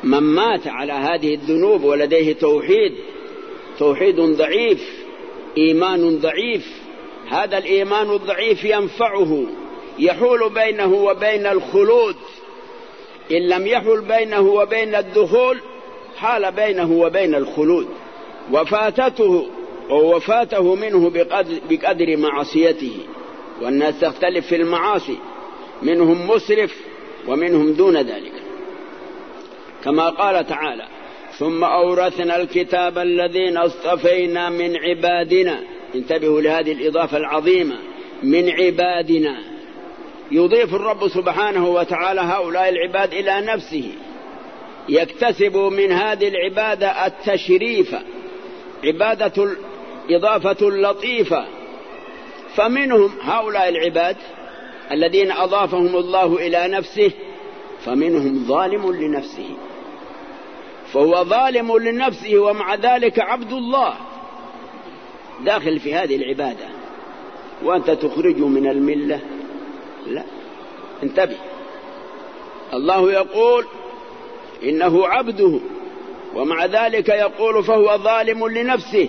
من مات على هذه الذنوب ولديه توحيد توحيد ضعيف إيمان ضعيف، هذا الإيمان الضعيف ينفعه، يحول بينه وبين الخلود، إن لم يحول بينه وبين الدخول حال بينه وبين الخلود. وفاتته ووفاته منه بقدر, بقدر معصيته، والناس تختلف في المعاصي، منهم مسرف ومنهم دون ذلك، كما قال تعالى: ثم أورثنا الكتاب الذين اصطفينا من عبادنا. انتبهوا لهذه الإضافة العظيمة، من عبادنا، يضيف الرب سبحانه وتعالى هؤلاء العباد إلى نفسه، يكتسب من هذه العبادة التشريف، عبادة إضافة لطيفة. فمنهم هؤلاء العباد الذين أضافهم الله إلى نفسه، فمنهم ظالم لنفسه، فهو ظالم لنفسه ومع ذلك عبد الله داخل في هذه العبادة، وأنت تخرج من الملة؟ لا، انتبه. الله يقول إنه عبده ومع ذلك يقول فهو ظالم لنفسه.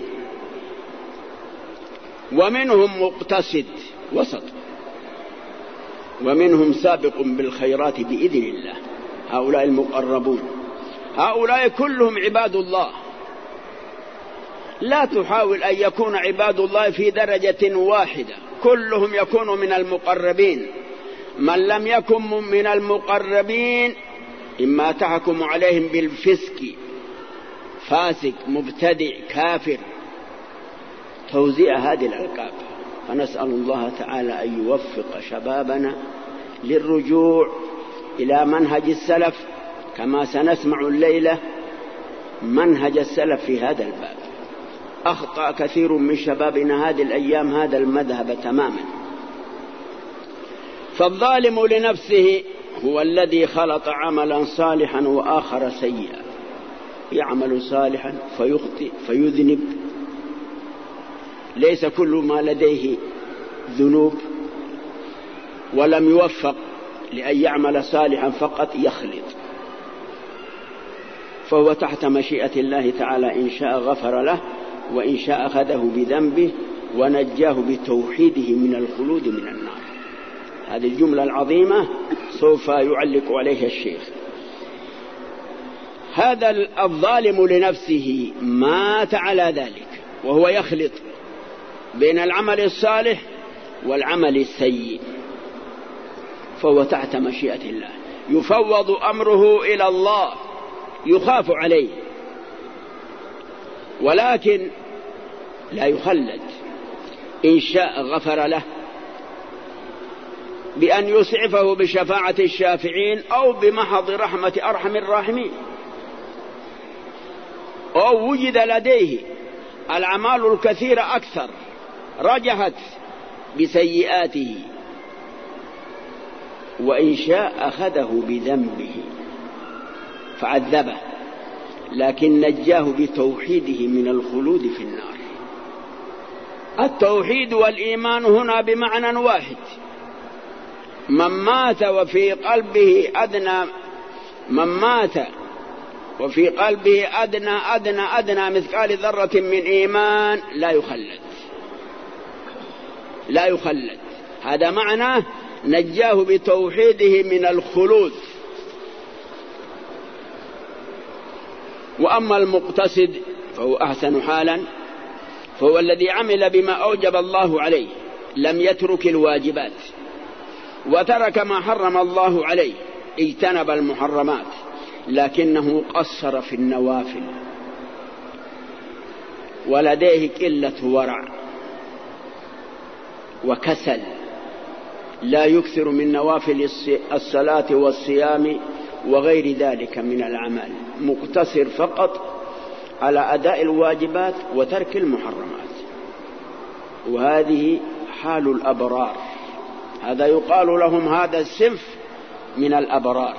ومنهم مقتصد وسط، ومنهم سابق بالخيرات بإذن الله، هؤلاء المقربون، هؤلاء كلهم عباد الله. لا تحاول أن يكون عباد الله في درجة واحدة، كلهم يكونوا من المقربين. من لم يكن من المقربين إما تحكم عليهم بالفسق، فاسق، مبتدع، كافر، توزيع هذه الألقاب. فنسأل الله تعالى أن يوفق شبابنا للرجوع إلى منهج السلف، كما سنسمع الليلة منهج السلف في هذا الباب. أخطأ كثير من شبابنا هذه الأيام هذا المذهب تماما. فالظالم لنفسه هو الذي خلط عملا صالحا وآخر سيئا، يعمل صالحا فيخطئ فيذنب. ليس كل ما لديه ذنوب ولم يوفق لأن يعمل صالحا فقط يخلط، فهو تحت مشيئة الله تعالى، إن شاء غفر له وإن شاء أخذه بذنبه ونجاه بتوحيده من الخلود من النار. هذه الجملة العظيمة سوف يعلق عليها الشيخ. هذا الظالم لنفسه مات على ذلك وهو يخلط بين العمل الصالح والعمل السيء، فهو تحت مشيئة الله، يفوض أمره إلى الله، يخاف عليه، ولكن لا يخلد. إن شاء غفر له بأن يسعفه بشفاعة الشافعين أو بمحض رحمة أرحم الراحمين، أو وجد لديه الأعمال الكثيرة أكثر رجحت بسيئاته، وإن شاء أخذه بذنبه فعذبه، لكن نجاه بتوحيده من الخلود في النار. التوحيد والإيمان هنا بمعنى واحد. من مات وفي قلبه أدنى من مات وفي قلبه أدنى أدنى أدنى مثقال ذرة من إيمان لا يخلد، لا يخلد. هذا معناه نجاه بتوحيده من الخلود. وأما المقتصد فهو أحسن حالا، فهو الذي عمل بما أوجب الله عليه، لم يترك الواجبات وترك ما حرم الله عليه، اجتنب المحرمات، لكنه قصر في النوافل، ولديه قلة ورع وكسل، لا يكثر من نوافل الصلاة والصيام وغير ذلك من الأعمال، مقتصر فقط على أداء الواجبات وترك المحرمات. وهذه حال الأبرار، هذا يقال لهم هذا الصنف من الأبرار.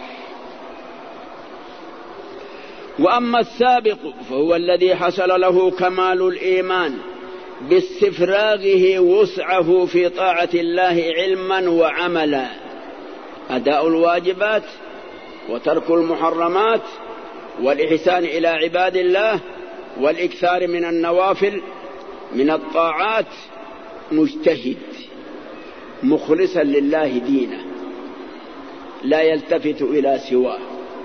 وأما السابق فهو الذي حصل له كمال الإيمان باستفراغه وسعه في طاعة الله علما وعملا، أداء الواجبات وترك المحرمات والإحسان إلى عباد الله والإكثار من النوافل من الطاعات، مجتهد مخلصا لله دينه لا يلتفت إلى سواه.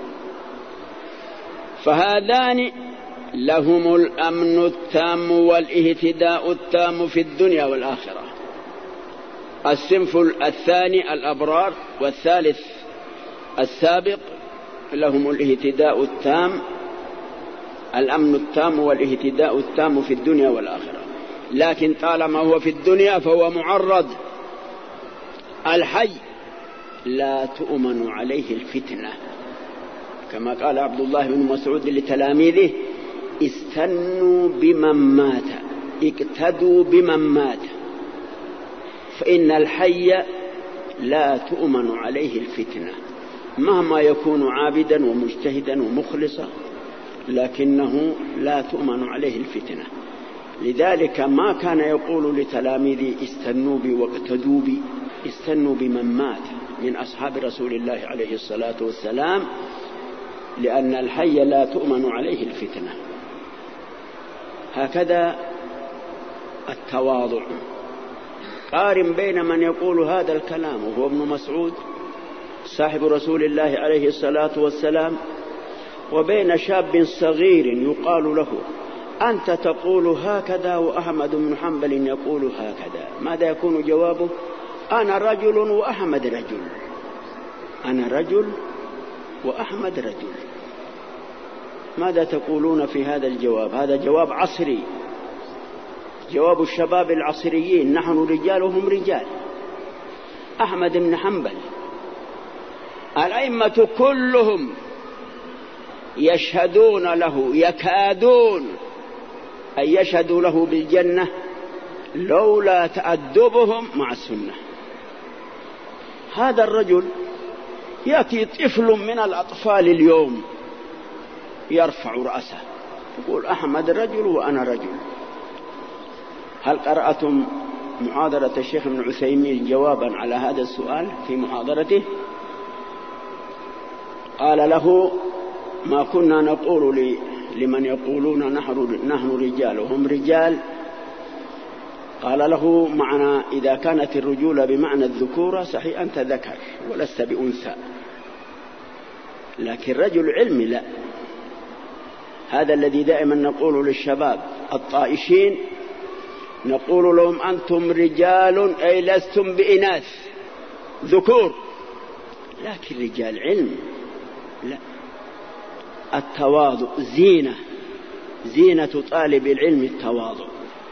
فهذان لهم الأمن التام والاهتداء التام في الدنيا والآخرة. الصنف الثاني الأبرار والثالث السابق لهم الاهتداء التام، الأمن التام والاهتداء التام في الدنيا والآخرة، لكن طالما هو في الدنيا فهو معرض. الحي لا تؤمن عليه الفتنة، كما قال عبد الله بن مسعود لتلاميذه: استنوا بمن مات، اقتدوا بمن مات، فإن الحي لا تؤمن عليه الفتنة، مهما يكون عابدا ومجتهدا ومخلصا لكنه لا تؤمن عليه الفتنة. لذلك ما كان يقول لتلاميذه: استنوا بي واقتدوا بي، استنوا بمن مات من أصحاب رسول الله عليه الصلاة والسلام، لأن الحي لا تؤمن عليه الفتنة. هكذا التواضع. قارن بين من يقول هذا الكلام وهو ابن مسعود صاحب رسول الله عليه الصلاة والسلام، وبين شاب صغير يقال له: أنت تقول هكذا وأحمد بن حنبل يقول هكذا، ماذا يكون جوابه؟ أنا رجل وأحمد رجل، أنا رجل وأحمد رجل. ماذا تقولون في هذا الجواب؟ هذا جواب عصري، جواب الشباب العصريين: نحن رجال وهم رجال. أحمد بن حنبل الأئمة كلهم يشهدون له، يكادون أن يشهدوا له بالجنة لولا تأدبهم مع السنة. هذا الرجل يأتي طفل من الأطفال اليوم يرفع رأسه يقول: أحمد رجل وأنا رجل. هل قرأتم محاضرة الشيخ ابن عثيمين جوابا على هذا السؤال في محاضرته؟ قال له: ما كنا نقول لمن يقولون نحن رجال وهم رجال، قال له: معنى إذا كانت الرجولة بمعنى الذكورة صحيح أنت ذكر ولست بأنثى، لكن رجل علم لا. هذا الذي دائما نقول للشباب الطائشين، نقول لهم: أنتم رجال أي لستم بإناث ذكور، لكن رجال علم لا. التواضع زينة، زينة طالب العلم التواضع.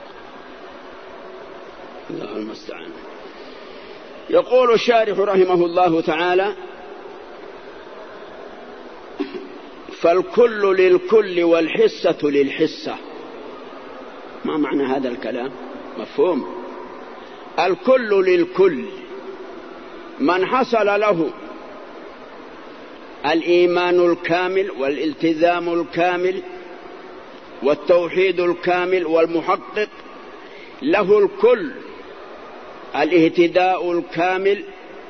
الله المستعان. يقول الشارح رحمه الله تعالى: فالكل للكل والحصة للحصة. ما معنى هذا الكلام؟ مفهوم؟ الكل للكل، من حصل له الإيمان الكامل والالتزام الكامل والتوحيد الكامل والمحقق، له الكل، الاهتداء الكامل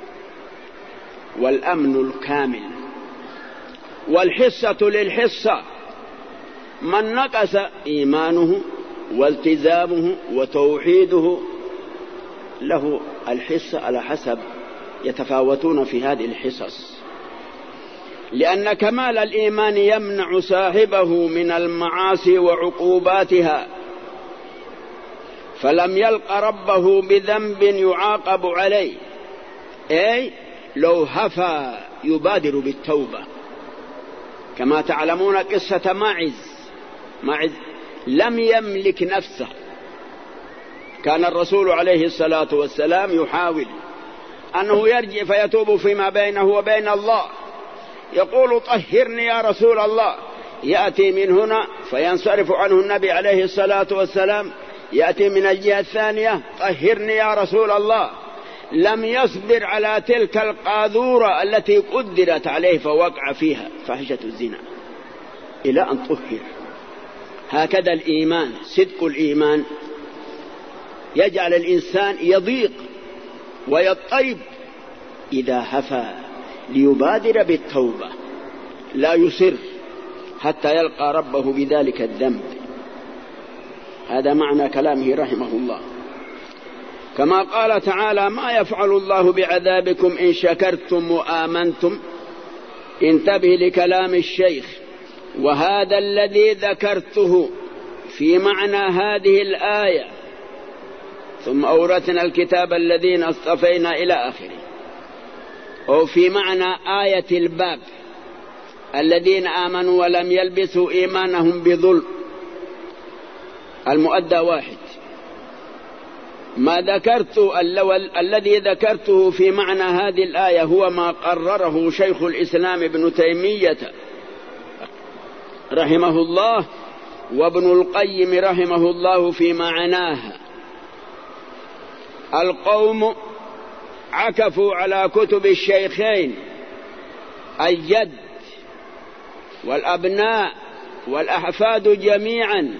والأمن الكامل. والحصة للحصة، من نقص إيمانه والتزامه وتوحيده له الحصة على حسب، يتفاوتون في هذه الحصص، لأن كمال الإيمان يمنع صاحبه من المعاصي وعقوباتها، فلم يلق ربه بذنب يعاقب عليه، أي لو هفى يبادر بالتوبة. كما تعلمون قصة ماعز، ماعز لم يملك نفسه، كان الرسول عليه الصلاة والسلام يحاول أنه يرجع فيتوب فيما بينه وبين الله، يقول: طهرني يا رسول الله، يأتي من هنا فينصرف عنه النبي عليه الصلاة والسلام، يأتي من الجهة الثانية: طهرني يا رسول الله. لم يصبر على تلك القاذورة التي قدرت عليه فوقع فيها فاحشة الزنا إلى أن طهر. هكذا الإيمان، صدق الإيمان يجعل الإنسان يضيق ويضطرب إذا هفى ليبادر بالتوبة، لا يصر. حتى يلقى ربه بذلك الذنب. هذا معنى كلامه رحمه الله. كما قال تعالى: ما يفعل الله بعذابكم إن شكرتم وآمنتم. انتبه لكلام الشيخ: وهذا الذي ذكرته في معنى هذه الآية، ثم أورثنا الكتاب الذين اصطفينا إلى آخره، أو في معنى آية الباب: الذين آمنوا ولم يلبسوا إيمانهم بظلم. المؤدى واحد. ما ذكرت الذي ذكرته في معنى هذه الآية هو ما قرره شيخ الإسلام ابن تيمية رحمه الله وابن القيم رحمه الله في معناها. القوم عكفوا على كتب الشيخين، الجد والأبناء والأحفاد جميعا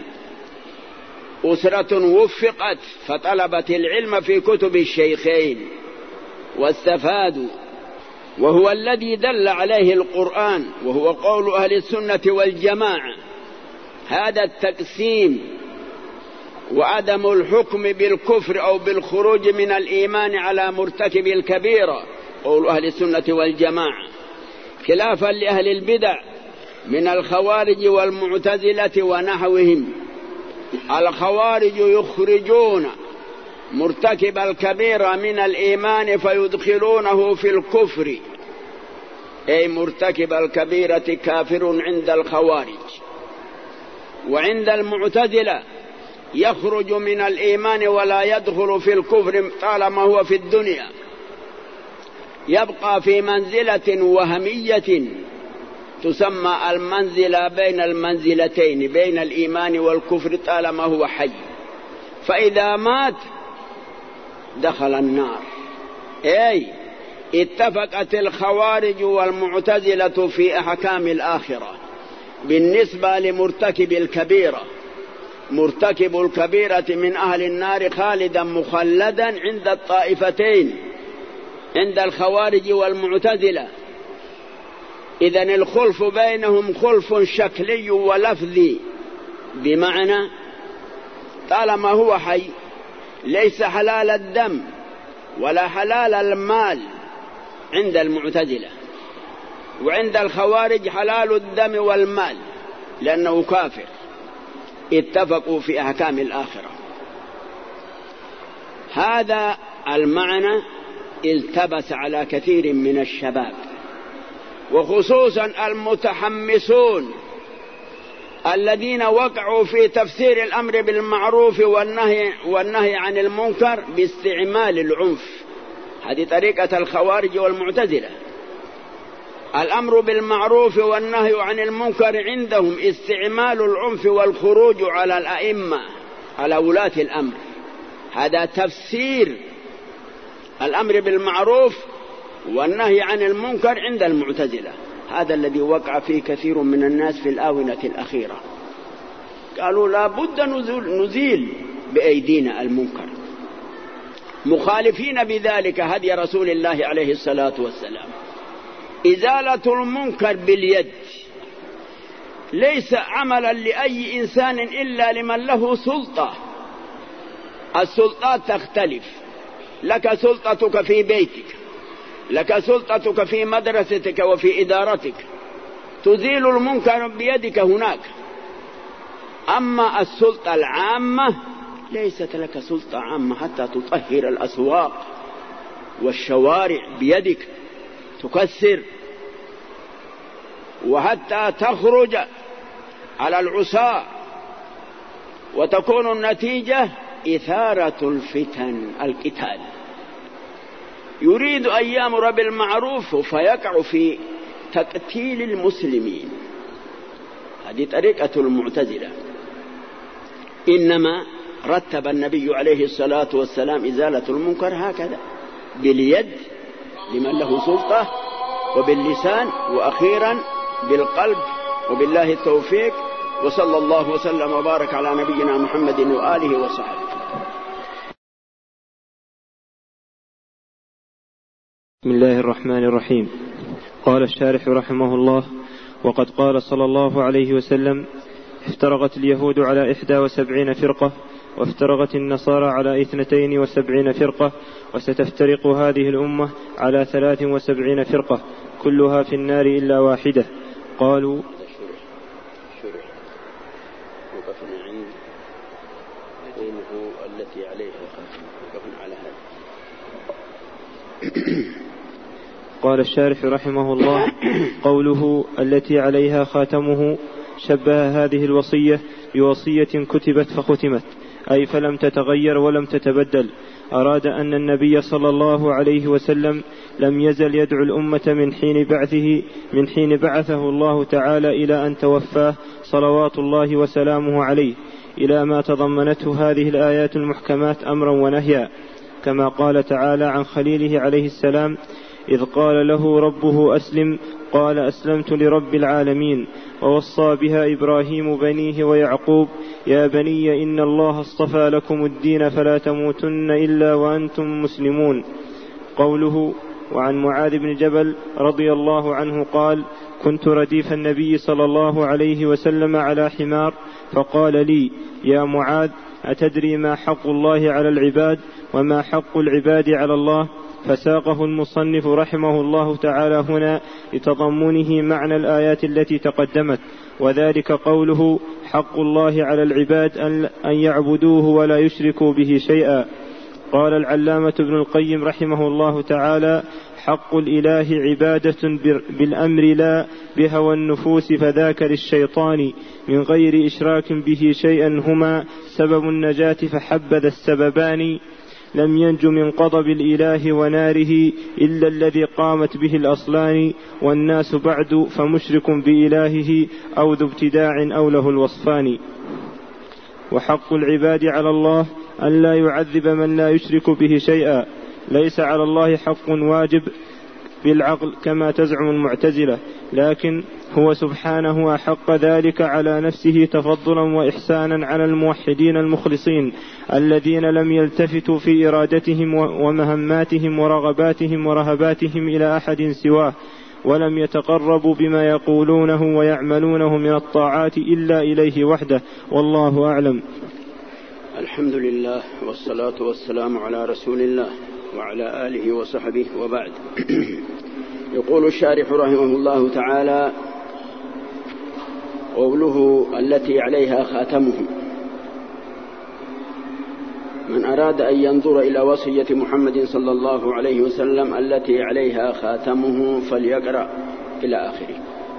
أسرة وفقت فطلبت العلم في كتب الشيخين واستفادوا، وهو الذي دل عليه القرآن، وهو قول أهل السنة والجماعة. هذا التقسيم وعدم الحكم بالكفر أو بالخروج من الإيمان على مرتكب الكبيرة قول أهل السنة والجماعة، خلافا لأهل البدع من الخوارج والمعتزلة ونحوهم. الخوارج يخرجون مرتكب الكبيرة من الإيمان فيدخلونه في الكفر، أي مرتكب الكبيرة كافر عند الخوارج. وعند المعتزلة يخرج من الإيمان ولا يدخل في الكفر طالما هو في الدنيا، يبقى في منزلة وهمية تسمى المنزلة بين المنزلتين، بين الإيمان والكفر طالما هو حي، فإذا مات دخل النار. أي اتفقت الخوارج والمعتزلة في أحكام الآخرة بالنسبة لمرتكب الكبيرة. مرتكب الكبيرة من أهل النار خالدا مخلدا عند الطائفتين، عند الخوارج والمعتزلة. إذن الخلف بينهم خلف شكلي ولفظي، بمعنى طالما هو حي ليس حلال الدم ولا حلال المال عند المعتزلة، وعند الخوارج حلال الدم والمال لأنه كافر. اتفقوا في أحكام الآخرة. هذا المعنى التبس على كثير من الشباب، وخصوصا المتحمسون الذين وقعوا في تفسير الأمر بالمعروف والنهي, والنهي عن المنكر باستعمال العنف. هذه طريقة الخوارج والمعتزلة. الأمر بالمعروف والنهي عن المنكر عندهم استعمال العنف والخروج على الأئمة، على ولاة الأمر. هذا تفسير الأمر بالمعروف والنهي عن المنكر عند المعتزلة. هذا الذي وقع فيه كثير من الناس في الآونة الأخيرة. قالوا لا بد نزيل بأيدينا المنكر، مخالفين بذلك هدي رسول الله عليه الصلاة والسلام. إزالة المنكر باليد ليس عملا لأي إنسان إلا لمن له سلطة. السلطات تختلف، لك سلطتك في بيتك، لك سلطتك في مدرستك وفي إدارتك، تزيل المنكر بيدك هناك. أما السلطة العامة ليست لك سلطة عامة حتى تطهر الأسواق والشوارع بيدك، تكسر، وحتى تخرج على العصاة، وتكون النتيجة إثارة الفتن، القتال. يريد أن يأمر بالمعروف فيقع في تقتيل المسلمين. هذه طريقة المعتزلة. إنما رتب النبي عليه الصلاة والسلام إزالة المنكر هكذا: باليد لمن له سلطة، وباللسان، وأخيرا بالقلب. وبالله التوفيق، وصلى الله وسلم وبارك على نبينا محمد وآله وصحبه. بسم الله الرحمن الرحيم. قال الشارح رحمه الله: وقد قال صلى الله عليه وسلم: افترقت اليهود على إحدى وسبعين فرقة، وافترقت النصارى على اثنتين وسبعين فرقة، وستفترق هذه الأمة على ثلاث وسبعين فرقة كلها في النار إلا واحدة. قالوا: التي عليها على هذا. قال الشارح رحمه الله: قوله التي عليها خاتمه شبه هذه الوصية بوصية كتبت فختمت، أي فلم تتغير ولم تتبدل. أراد أن النبي صلى الله عليه وسلم لم يزل يدعو الأمة من حين بعثه من حين بعثه الله تعالى إلى أن توفاه صلوات الله وسلامه عليه، إلى ما تضمنته هذه الآيات المحكمات أمرا ونهيا، كما قال تعالى عن خليله عليه السلام: إذ قال له ربه أسلم قال أسلمت لرب العالمين. ووصى بها إبراهيم بنيه ويعقوب: يا بني إن الله اصطفى لكم الدين فلا تموتن إلا وأنتم مسلمون. قوله: وعن معاذ بن جبل رضي الله عنه قال: كنت رديف النبي صلى الله عليه وسلم على حمار، فقال لي: يا معاذ، أتدري ما حق الله على العباد وما حق العباد على الله؟ فساقه المصنف رحمه الله تعالى هنا لتضمنه معنى الآيات التي تقدمت، وذلك قوله: حق الله على العباد أن يعبدوه ولا يشركوا به شيئا. قال العلامة ابن القيم رحمه الله تعالى: حق الإله عبادة بالأمر لا بهوى النفوس، فذاك للشيطان من غير إشراك به شيئا هما سبب النجاة، فحبذ السببان. لم ينج من غضب الإله وناره إلا الذي قامت به الأصلان، والناس بعد فمشرك بإلهه أو ذو ابتداع أو له الوصفان. وحق العباد على الله أن لا يعذب من لا يشرك به شيئا. ليس على الله حق واجب بالعقل كما تزعم المعتزلة، لكن هو سبحانه أحق ذلك على نفسه تفضلا وإحسانا على الموحدين المخلصين الذين لم يلتفتوا في إرادتهم ومهماتهم ورغباتهم ورهباتهم إلى أحد سواه، ولم يتقربوا بما يقولونه ويعملونه من الطاعات إلا إليه وحده، والله أعلم. الحمد لله والصلاة والسلام على رسول الله وعلى آله وصحبه، وبعد. يقول الشارح رحمه الله تعالى: قوله التي عليها خاتمه. من أراد أن ينظر إلى وصية محمد صلى الله عليه وسلم التي عليها خاتمه فليقرأ إلى آخره.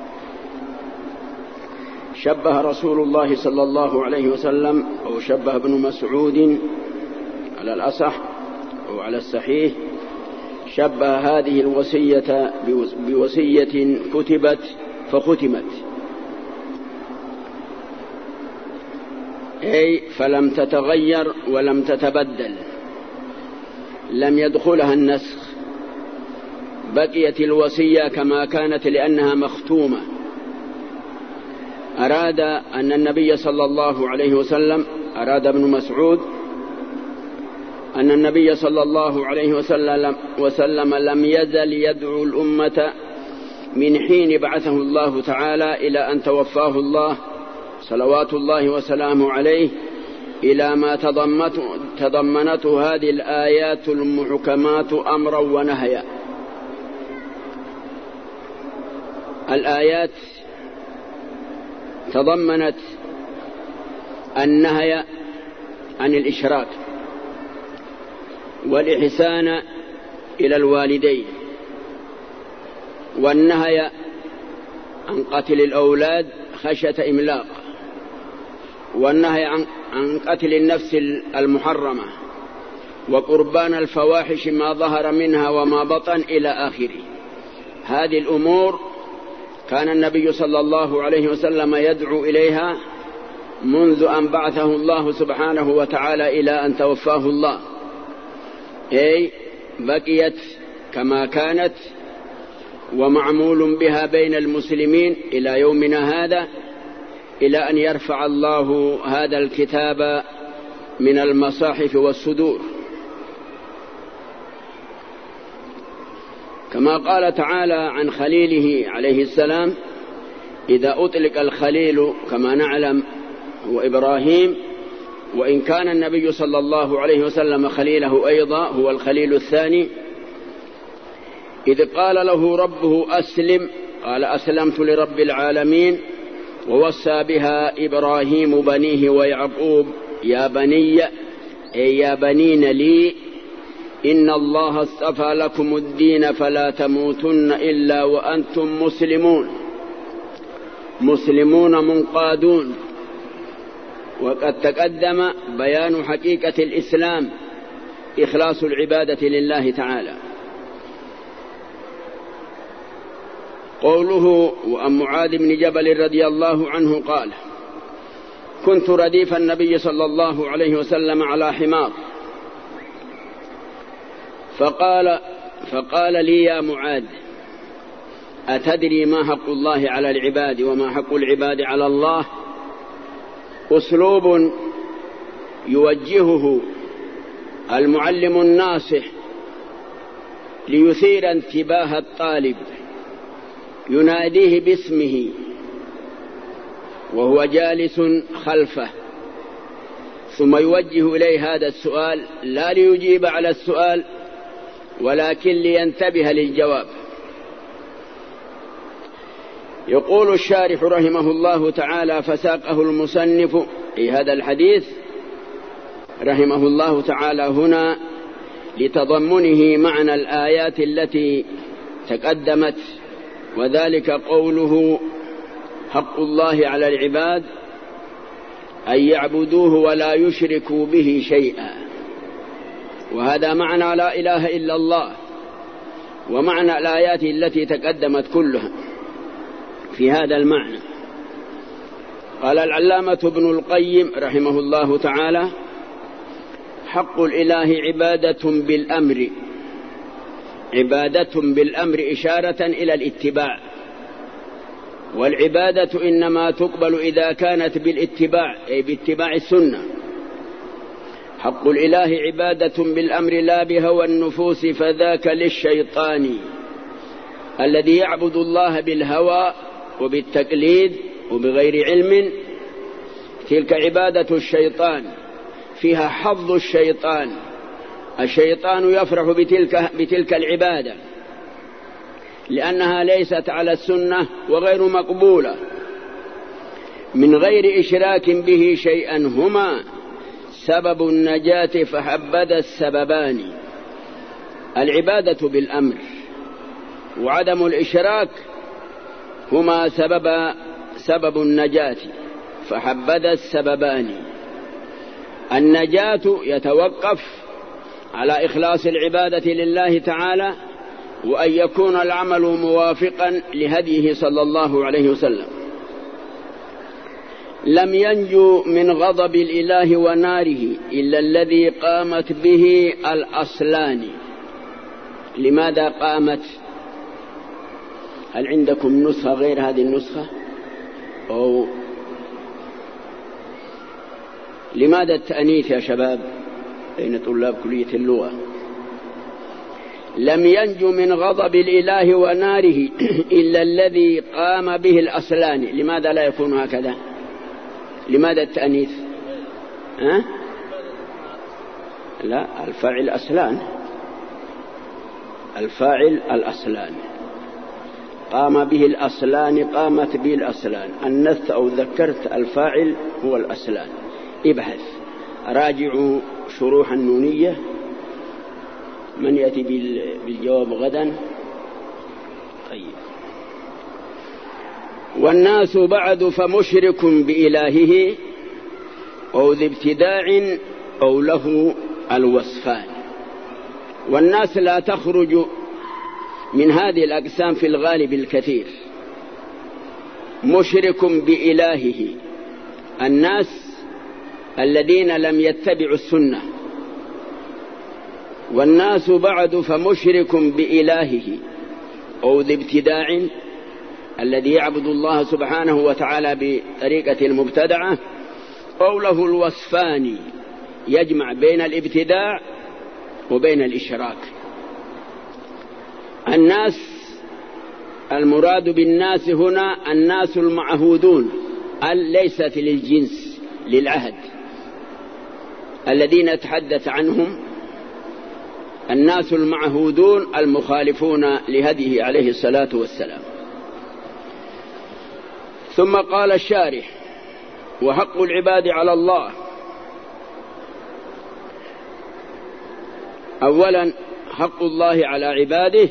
شبه رسول الله صلى الله عليه وسلم، أو شبه ابن مسعود على الأصح أو على الصحيح، شبه هذه الوصية بوصية كتبت فختمت، أي فلم تتغير ولم تتبدل، لم يدخلها النسخ، بقيت الوصية كما كانت لأنها مختومة. أراد أن النبي صلى الله عليه وسلم، أراد ابن مسعود أن النبي صلى الله عليه وسلم, وسلم لم يزل يدعو الأمة من حين بعثه الله تعالى إلى أن توفاه الله صلوات الله وسلامه عليه، إلى ما تضمنته هذه الآيات المحكمات أمرا ونهيا. الآيات تضمنت النهي عن الإشراك والإحسان إلى الوالدين، والنهي عن قتل الأولاد خشية إملاق، والنهي عن قتل النفس المحرمة، وقربان الفواحش ما ظهر منها وما بطن إلى آخره. هذه الأمور كان النبي صلى الله عليه وسلم يدعو إليها منذ أن بعثه الله سبحانه وتعالى إلى أن توفاه الله، أي بقيت كما كانت ومعمول بها بين المسلمين إلى يومنا هذا، إلى أن يرفع الله هذا الكتاب من المصاحف والصدور. كما قال تعالى عن خليله عليه السلام: إذا أطلق الخليل كما نعلم هو إبراهيم، وإن كان النبي صلى الله عليه وسلم خليله أيضا هو الخليل الثاني. إذ قال له ربه أسلم قال أسلمت لرب العالمين، ووصى بها إبراهيم بنيه ويعقوب يا بني أي يا بنين لي إن الله اصطفى لكم الدين فلا تموتن إلا وأنتم مسلمون، مسلمون منقادون. وقد تقدم بيان حقيقة الإسلام إخلاص العبادة لله تعالى. قوله وأن معاذ بن جبل رضي الله عنه قال كنت رديف النبي صلى الله عليه وسلم على حمار فقال, فقال لي يا معاذ أتدري ما حق الله على العباد وما حق العباد على الله؟ أسلوب يوجهه المعلم الناصح ليثير انتباه الطالب، يناديه باسمه وهو جالس خلفه، ثم يوجه إليه هذا السؤال لا ليجيب على السؤال ولكن لينتبه للجواب. يقول الشارح رحمه الله تعالى فساقه المصنف في هذا الحديث رحمه الله تعالى هنا لتضمنه معنى الآيات التي تقدمت، وذلك قوله حق الله على العباد أن يعبدوه ولا يشركوا به شيئا، وهذا معنى لا إله إلا الله، ومعنى الآيات التي تقدمت كلها في هذا المعنى. قال العلامة ابن القيم رحمه الله تعالى حق الإله عبادة بالأمر، عبادة بالأمر إشارة إلى الاتباع، والعبادة إنما تقبل إذا كانت بالاتباع أي باتباع السنة. حق الإله عبادة بالأمر لا بهوى النفوس فذاك للشيطان الذي يعبد الله بالهوى وبالتقليد وبغير علم، تلك عبادة الشيطان فيها حظ الشيطان، الشيطان يفرح بتلك, بتلك العبادة لأنها ليست على السنة وغير مقبولة من غير إشراك به شيئا، هما سبب النجاة فحبذا السببان، العبادة بالأمر وعدم الإشراك هما سبب سبب النجاة فحبذا السببان. النجاة يتوقف على إخلاص العبادة لله تعالى وأن يكون العمل موافقا لهديه صلى الله عليه وسلم. لم ينجو من غضب الإله وناره إلا الذي قامت به الأصلان. لماذا قامت؟ هل عندكم نسخة غير هذه النسخة؟ أو لماذا التأنيث يا شباب بين طلاب كلية اللغة؟ لم ينجو من غضب الإله وناره إلا الذي قام به الأصلان. لماذا لا يكون هكذا؟ لماذا التأنيث؟ أه؟ لا، الفاعل أصلان، الفاعل الأصلان، قام به الأصلان، قامت به الأصلان. أنثت أو ذكرت الفاعل هو الأصلان. ابحث، راجعوا شروح النونية، من يأتي بالجواب غدا. طيب. والناس بعد فمشرك بإلهه أو ذي ابتداع أو له الوصفان. والناس لا تخرج من هذه الأقسام في الغالب الكثير. مشرك بإلهه الناس الذين لم يتبعوا السنة، والناس بعد فمشرك بإلهه أو ذي ابتداع الذي يعبد الله سبحانه وتعالى بطريقة المبتدعة، أو له الوصفان يجمع بين الابتداع وبين الإشراك. الناس المراد بالناس هنا الناس المعهودون، ليست للجنس، للعهد الذين نتحدث عنهم الناس المعهودون المخالفون لهديه عليه الصلاة والسلام. ثم قال الشارح: وحق العباد على الله. أولا حق الله على عباده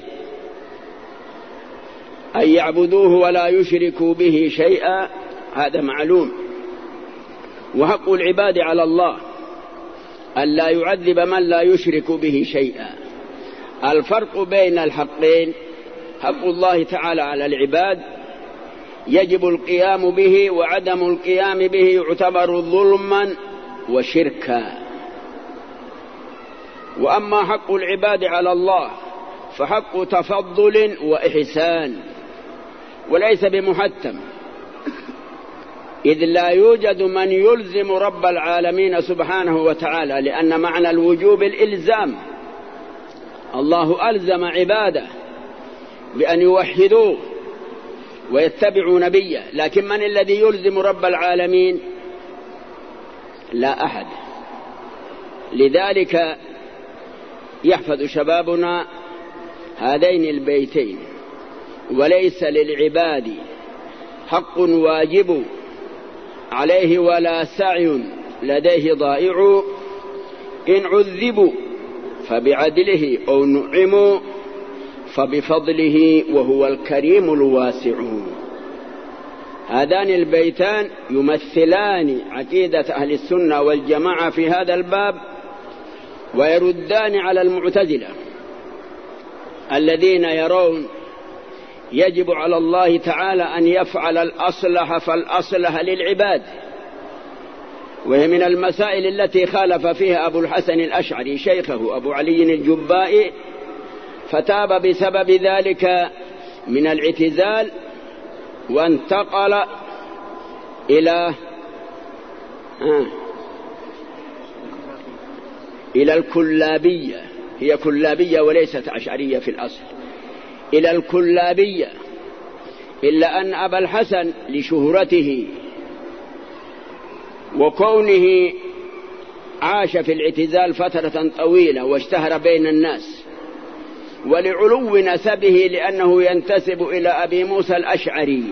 أن يعبدوه ولا يشركوا به شيئا، هذا معلوم. وحق العباد على الله أن لا يعذب من لا يشرك به شيئا. الفرق بين الحقين: حق الله تعالى على العباد يجب القيام به، وعدم القيام به يعتبر ظلما وشركا. وأما حق العباد على الله فحق تفضل وإحسان، وليس بمحتم، إذ لا يوجد من يلزم رب العالمين سبحانه وتعالى، لأن معنى الوجوب الإلزام. الله ألزم عباده بأن يوحدوه ويتبعوا نبيه، لكن من الذي يلزم رب العالمين؟ لا أحد. لذلك يحفظ شبابنا هذين البيتين: وليس للعباد حق واجب عليه ولا سعي لديه ضائع، إن عذبوا فبعدله أو نعموا فبفضله وهو الكريم الواسع. هذان البيتان يمثلان عقيدة أهل السنة والجماعة في هذا الباب، ويردان على المعتزلة الذين يرون يجب على الله تعالى أن يفعل الأصلح فالأصلح للعباد، وهي من المسائل التي خالف فيها أبو الحسن الأشعري شيخه أبو علي الجبائي، فتاب بسبب ذلك من الاعتزال وانتقل إلى آه إلى الكلابية. هي كلابية وليست أشعرية في الأصل، إلى الكلابية. إلا أن أبا الحسن لشهرته وكونه عاش في الاعتزال فترة طويلة واشتهر بين الناس، ولعلو نسبه لأنه ينتسب إلى أبي موسى الأشعري،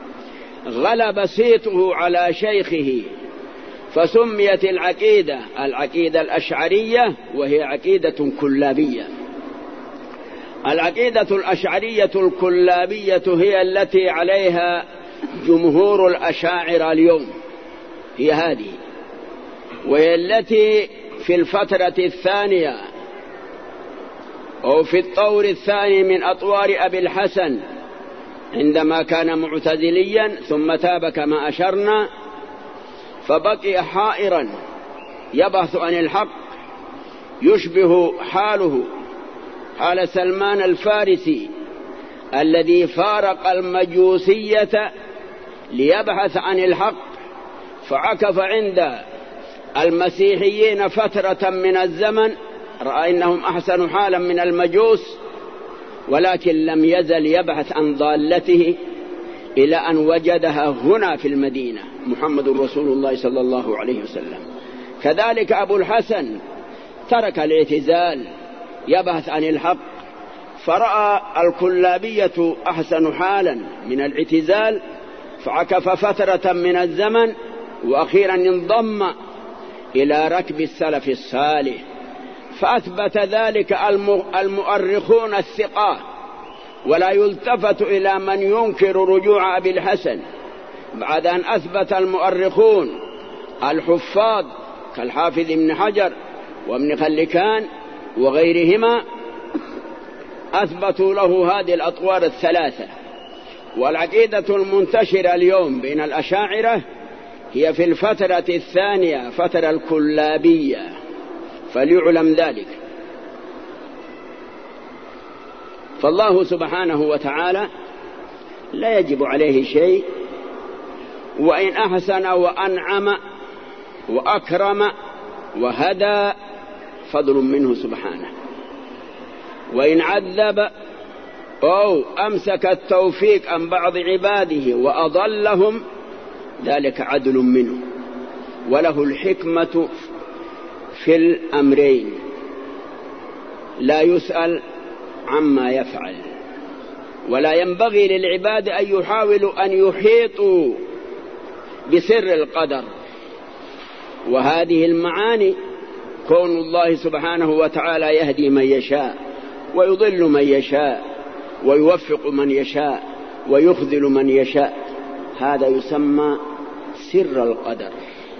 غلب صيته على شيخه، فسميت العقيدة العقيدة الأشعرية، وهي عقيدة كلابية. العقيدة الأشعرية الكلابية هي التي عليها جمهور الأشاعرة اليوم، هي هذه، وهي التي في الفترة الثانية أو في الطور الثاني من أطوار أبي الحسن، عندما كان معتزليا ثم تاب كما أشرنا، فبقي حائرا يبحث عن الحق، يشبه حاله حال سلمان الفارسي الذي فارق المجوسية ليبحث عن الحق، فعكف عند المسيحيين فترة من الزمن، رأى إنهم أحسن حالا من المجوس، ولكن لم يزل يبحث عن ضالته إلى أن وجدها هنا في المدينة، محمد رسول الله صلى الله عليه وسلم. كذلك أبو الحسن ترك الاعتزال يبحث عن الحق، فرأى الكلابية أحسن حالا من الاعتزال، فعكف فترة من الزمن، وأخيرا انضم إلى ركب السلف الصالح، فأثبت ذلك المؤرخون الثقات، ولا يلتفت إلى من ينكر رجوع أبي الحسن بعد أن أثبت المؤرخون الحفاظ كالحافظ ابن حجر وابن خلكان وغيرهما، أثبتوا له هذه الأطوار الثلاثة. والعقيدة المنتشرة اليوم بين الأشاعرة هي في الفترة الثانية، فترة الكلابية، فليعلم ذلك. فالله سبحانه وتعالى لا يجب عليه شيء، وإن أحسن وأنعم وأكرم وهدى فضل منه سبحانه، وإن عذب أو أمسك التوفيق عن بعض عباده وأضلهم ذلك عدل منه، وله الحكمة في الأمرين، لا يسأل عما يفعل. ولا ينبغي للعباد أن يحاولوا أن يحيطوا بسر القدر. وهذه المعاني كون الله سبحانه وتعالى يهدي من يشاء ويضل من يشاء ويوفق من يشاء ويخذل من يشاء، هذا يسمى سر القدر.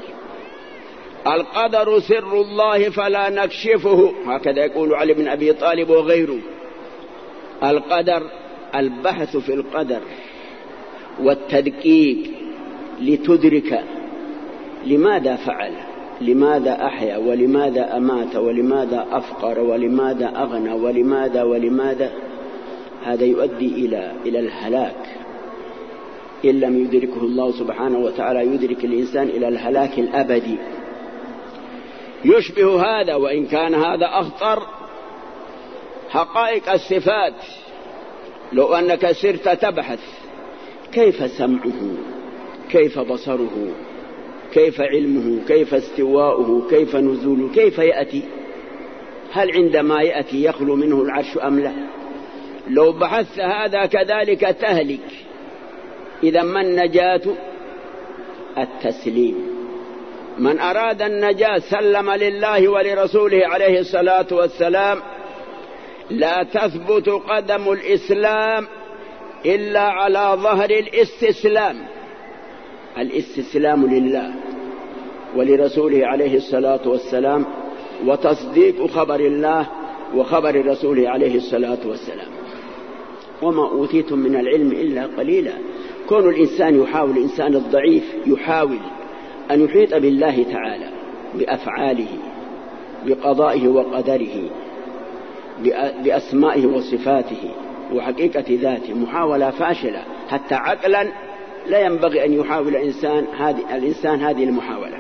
القدر سر الله فلا نكشفه، هكذا يقول علي بن أبي طالب وغيره. القدر البحث في القدر والتدقيق لتدرك لماذا فعل، لماذا أحيا، ولماذا أمات، ولماذا أفقر، ولماذا أغنى، ولماذا ولماذا. هذا يؤدي إلى إلى الهلاك إن لم يدركه الله سبحانه وتعالى، يدرك الإنسان إلى الهلاك الأبدي. يشبه هذا، وإن كان هذا أخطر، حقائق الصفات. لو أنك سرت تبحث كيف سمعه، كيف بصره، كيف علمه، كيف استواؤه، كيف نزوله، كيف يأتي، هل عندما يأتي يخلو منه العرش أم لا؟ لو بحثت هذا كذلك تهلك. إذا ما النجاة؟ التسليم. من أراد النجاة سلم لله ولرسوله عليه الصلاة والسلام. لا تثبت قدم الإسلام إلا على ظهر الاستسلام، الاستسلام لله ولرسوله عليه الصلاة والسلام، وتصديق خبر الله وخبر رسوله عليه الصلاة والسلام. وما أوتيتم من العلم إلا قليلا. كون الإنسان يحاول، الإنسان الضعيف يحاول أن يحيط بالله تعالى بأفعاله، بقضائه وقدره، بأسمائه وصفاته وحقيقة ذاته، محاولة فاشلة. حتى عقلا لا ينبغي أن يحاول الإنسان هذه الإنسان هذه المحاولة.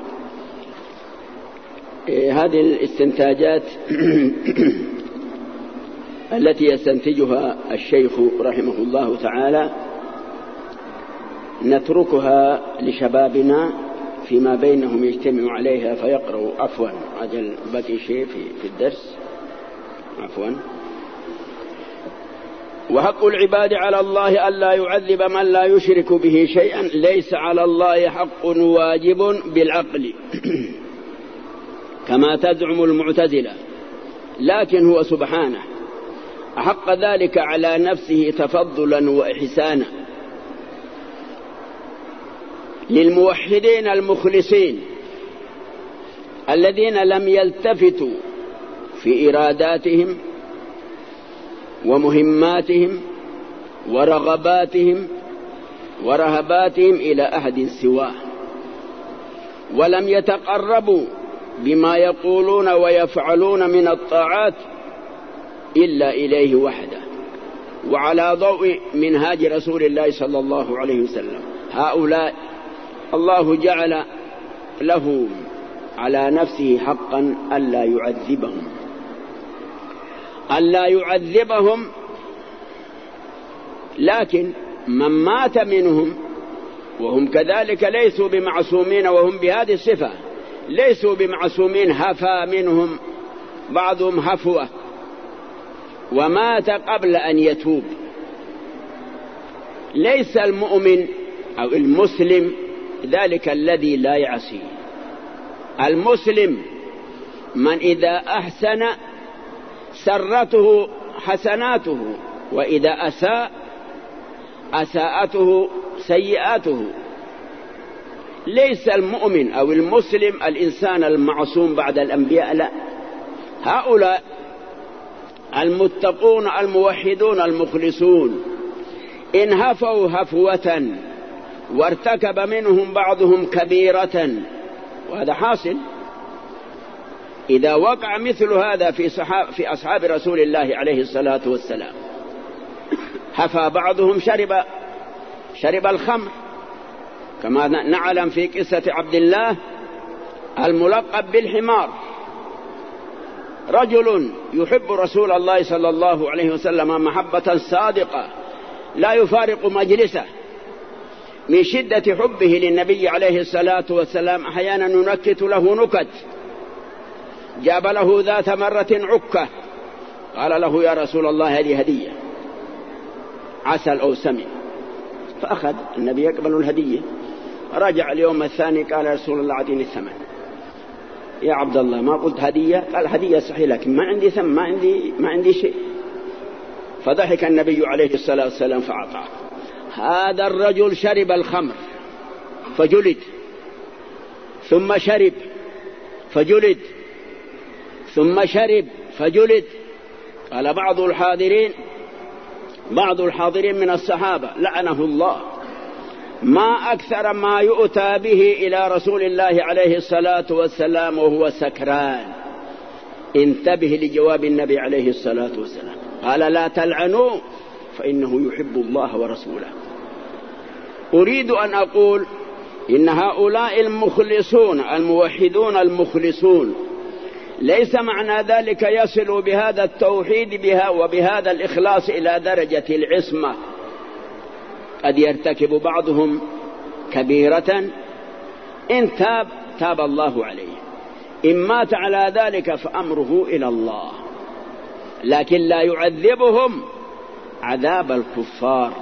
هذه الاستنتاجات التي يستنتجها الشيخ رحمه الله تعالى نتركها لشبابنا فيما بينهم يجتمعوا عليها فيقرأوا. عفوا عجل بقي شيء في, في الدرس. عفوا. وحق العباد على الله ألا يعذب من لا يشرك به شيئا. ليس على الله حق واجب بالعقل كما تزعم المعتزلة، لكن هو سبحانه أحق ذلك على نفسه تفضلا وإحسانا. للموحدين المخلصين الذين لم يلتفتوا في إراداتهم ومهماتهم ورغباتهم ورهباتهم إلى أحد سواه، ولم يتقربوا بما يقولون ويفعلون من الطاعات إلا إليه وحده، وعلى ضوء منهاج رسول الله صلى الله عليه وسلم. هؤلاء الله جعل له على نفسه حقا ألا يعذبهم، ألا يعذبهم. لكن من مات منهم وهم كذلك ليسوا بمعصومين، وهم بهذه الصفة ليسوا بمعصومين، هفى منهم بعضهم هفوة ومات قبل أن يتوب. ليس المؤمن أو المسلم ذلك الذي لا يعصي. المسلم من إذا أحسن سرته حسناته، وإذا أساء أساءته سيئاته. ليس المؤمن أو المسلم الإنسان المعصوم بعد الأنبياء، لا. هؤلاء المتقون الموحدون المخلصون إن هفوا هفوة وارتكب منهم بعضهم كبيرة، وهذا حاصل. إذا وقع مثل هذا في, في أصحاب رسول الله عليه الصلاة والسلام، هفى بعضهم شرب, شرب الخمر كما نعلم في قصة عبد الله الملقب بالحمار. رجل يحب رسول الله صلى الله عليه وسلم محبة صادقة لا يفارق مجلسه من شدة حبه للنبي عليه الصلاة والسلام، أحيانا ننكت له نكت. جاب له ذات مرة عكة، قال له يا رسول الله هذه هدية، عسل أو سمن، فأخذ النبي يقبل الهدية. رجع اليوم الثاني قال يا رسول الله أعطيني الثمن. يا عبد الله ما قلت هدية؟ قال هدية صحيح لكن ما عندي ثمن، ما عندي ما عندي شيء. فضحك النبي عليه الصلاة والسلام فأعطاه. هذا الرجل شرب الخمر فجلد، ثم شرب فجلد، ثم شرب فجلد. قال بعض الحاضرين بعض الحاضرين من الصحابة لعنه الله ما أكثر ما يؤتى به إلى رسول الله عليه الصلاة والسلام وهو سكران. انتبه لجواب النبي عليه الصلاة والسلام، قال لا تلعنوا فإنه يحب الله ورسوله. أريد أن أقول إن هؤلاء المخلصون الموحدون المخلصون ليس معنى ذلك يصلوا بهذا التوحيد بها وبهذا الإخلاص إلى درجة العصمة. قد يرتكب بعضهم كبيرة، إن تاب تاب الله عليه، إن مات على ذلك فأمره إلى الله، لكن لا يعذبهم عذاب الكفار.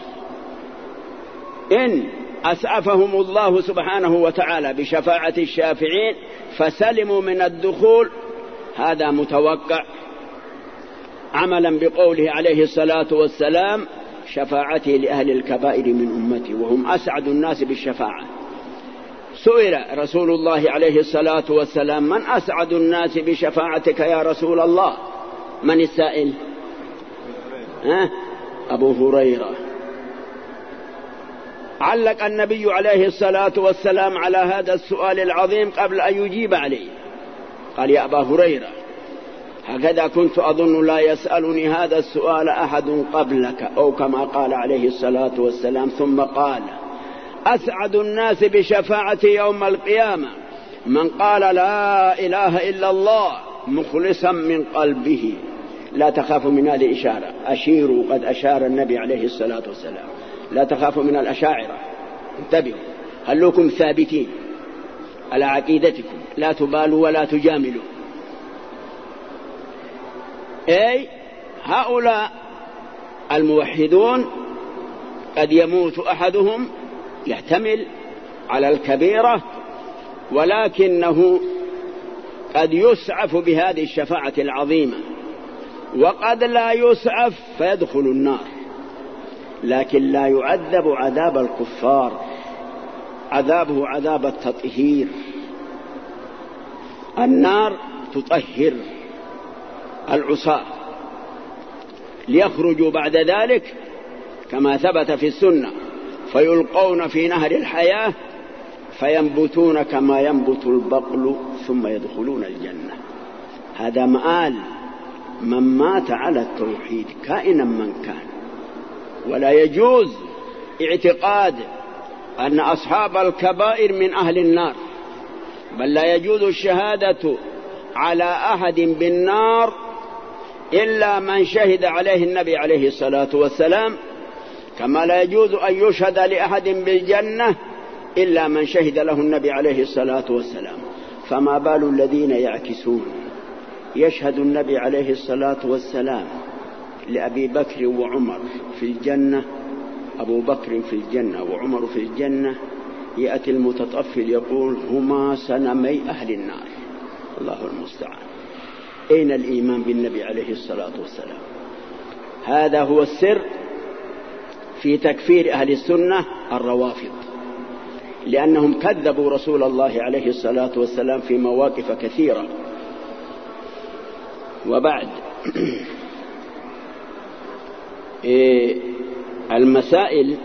إن أسعفهم الله سبحانه وتعالى بشفاعة الشافعين فسلموا من الدخول، هذا متوقع عملا بقوله عليه الصلاة والسلام شفاعتي لأهل الكبائر من أمتي وهم أسعد الناس بالشفاعة. سئل رسول الله عليه الصلاة والسلام من أسعد الناس بشفاعتك يا رسول الله؟ من السائل؟ ها؟ أبو هريرة. علق النبي عليه الصلاة والسلام على هذا السؤال العظيم قبل أن يجيب عليه، قال يا أبا هريرة هكذا كنت أظن لا يسألني هذا السؤال أحد قبلك، أو كما قال عليه الصلاة والسلام. ثم قال أسعد الناس بشفاعتي يوم القيامة من قال لا إله إلا الله مخلصا من قلبه. لا تخاف من هذه الإشارة، أشيروا، قد أشار النبي عليه الصلاة والسلام. لا تخافوا من الأشاعرة، انتبهوا، خلوكم ثابتين على عقيدتكم، لا تبالوا ولا تجاملوا. أي هؤلاء الموحدون قد يموت أحدهم، يحتمل على الكبيرة، ولكنه قد يسعف بهذه الشفاعة العظيمة، وقد لا يسعف فيدخل النار، لكن لا يعذب عذاب الكفار، عذابه عذاب التطهير. النار تطهر العصاة ليخرجوا بعد ذلك كما ثبت في السنة فيلقون في نهر الحياة فينبتون كما ينبت البقل ثم يدخلون الجنة. هذا مآل من مات على التوحيد كائنا من كان. ولا يجوز اعتقاد أن أصحاب الكبائر من أهل النار، بل لا يجوز الشهادة على أحد بالنار إلا من شهد عليه النبي عليه الصلاة والسلام، كما لا يجوز أن يشهد لأحد بالجنة إلا من شهد له النبي عليه الصلاة والسلام. فما بال الذين يعكسون، يشهد النبي عليه الصلاة والسلام لأبي بكر وعمر في الجنة، أبو بكر في الجنة وعمر في الجنة، يأتي المتطفل يقول هما سنمي أهل النار. الله المستعان. أين الإيمان بالنبي عليه الصلاة والسلام؟ هذا هو السر في تكفير أهل السنة الروافض، لأنهم كذبوا رسول الله عليه الصلاة والسلام في مواقف كثيرة. وبعد المسائل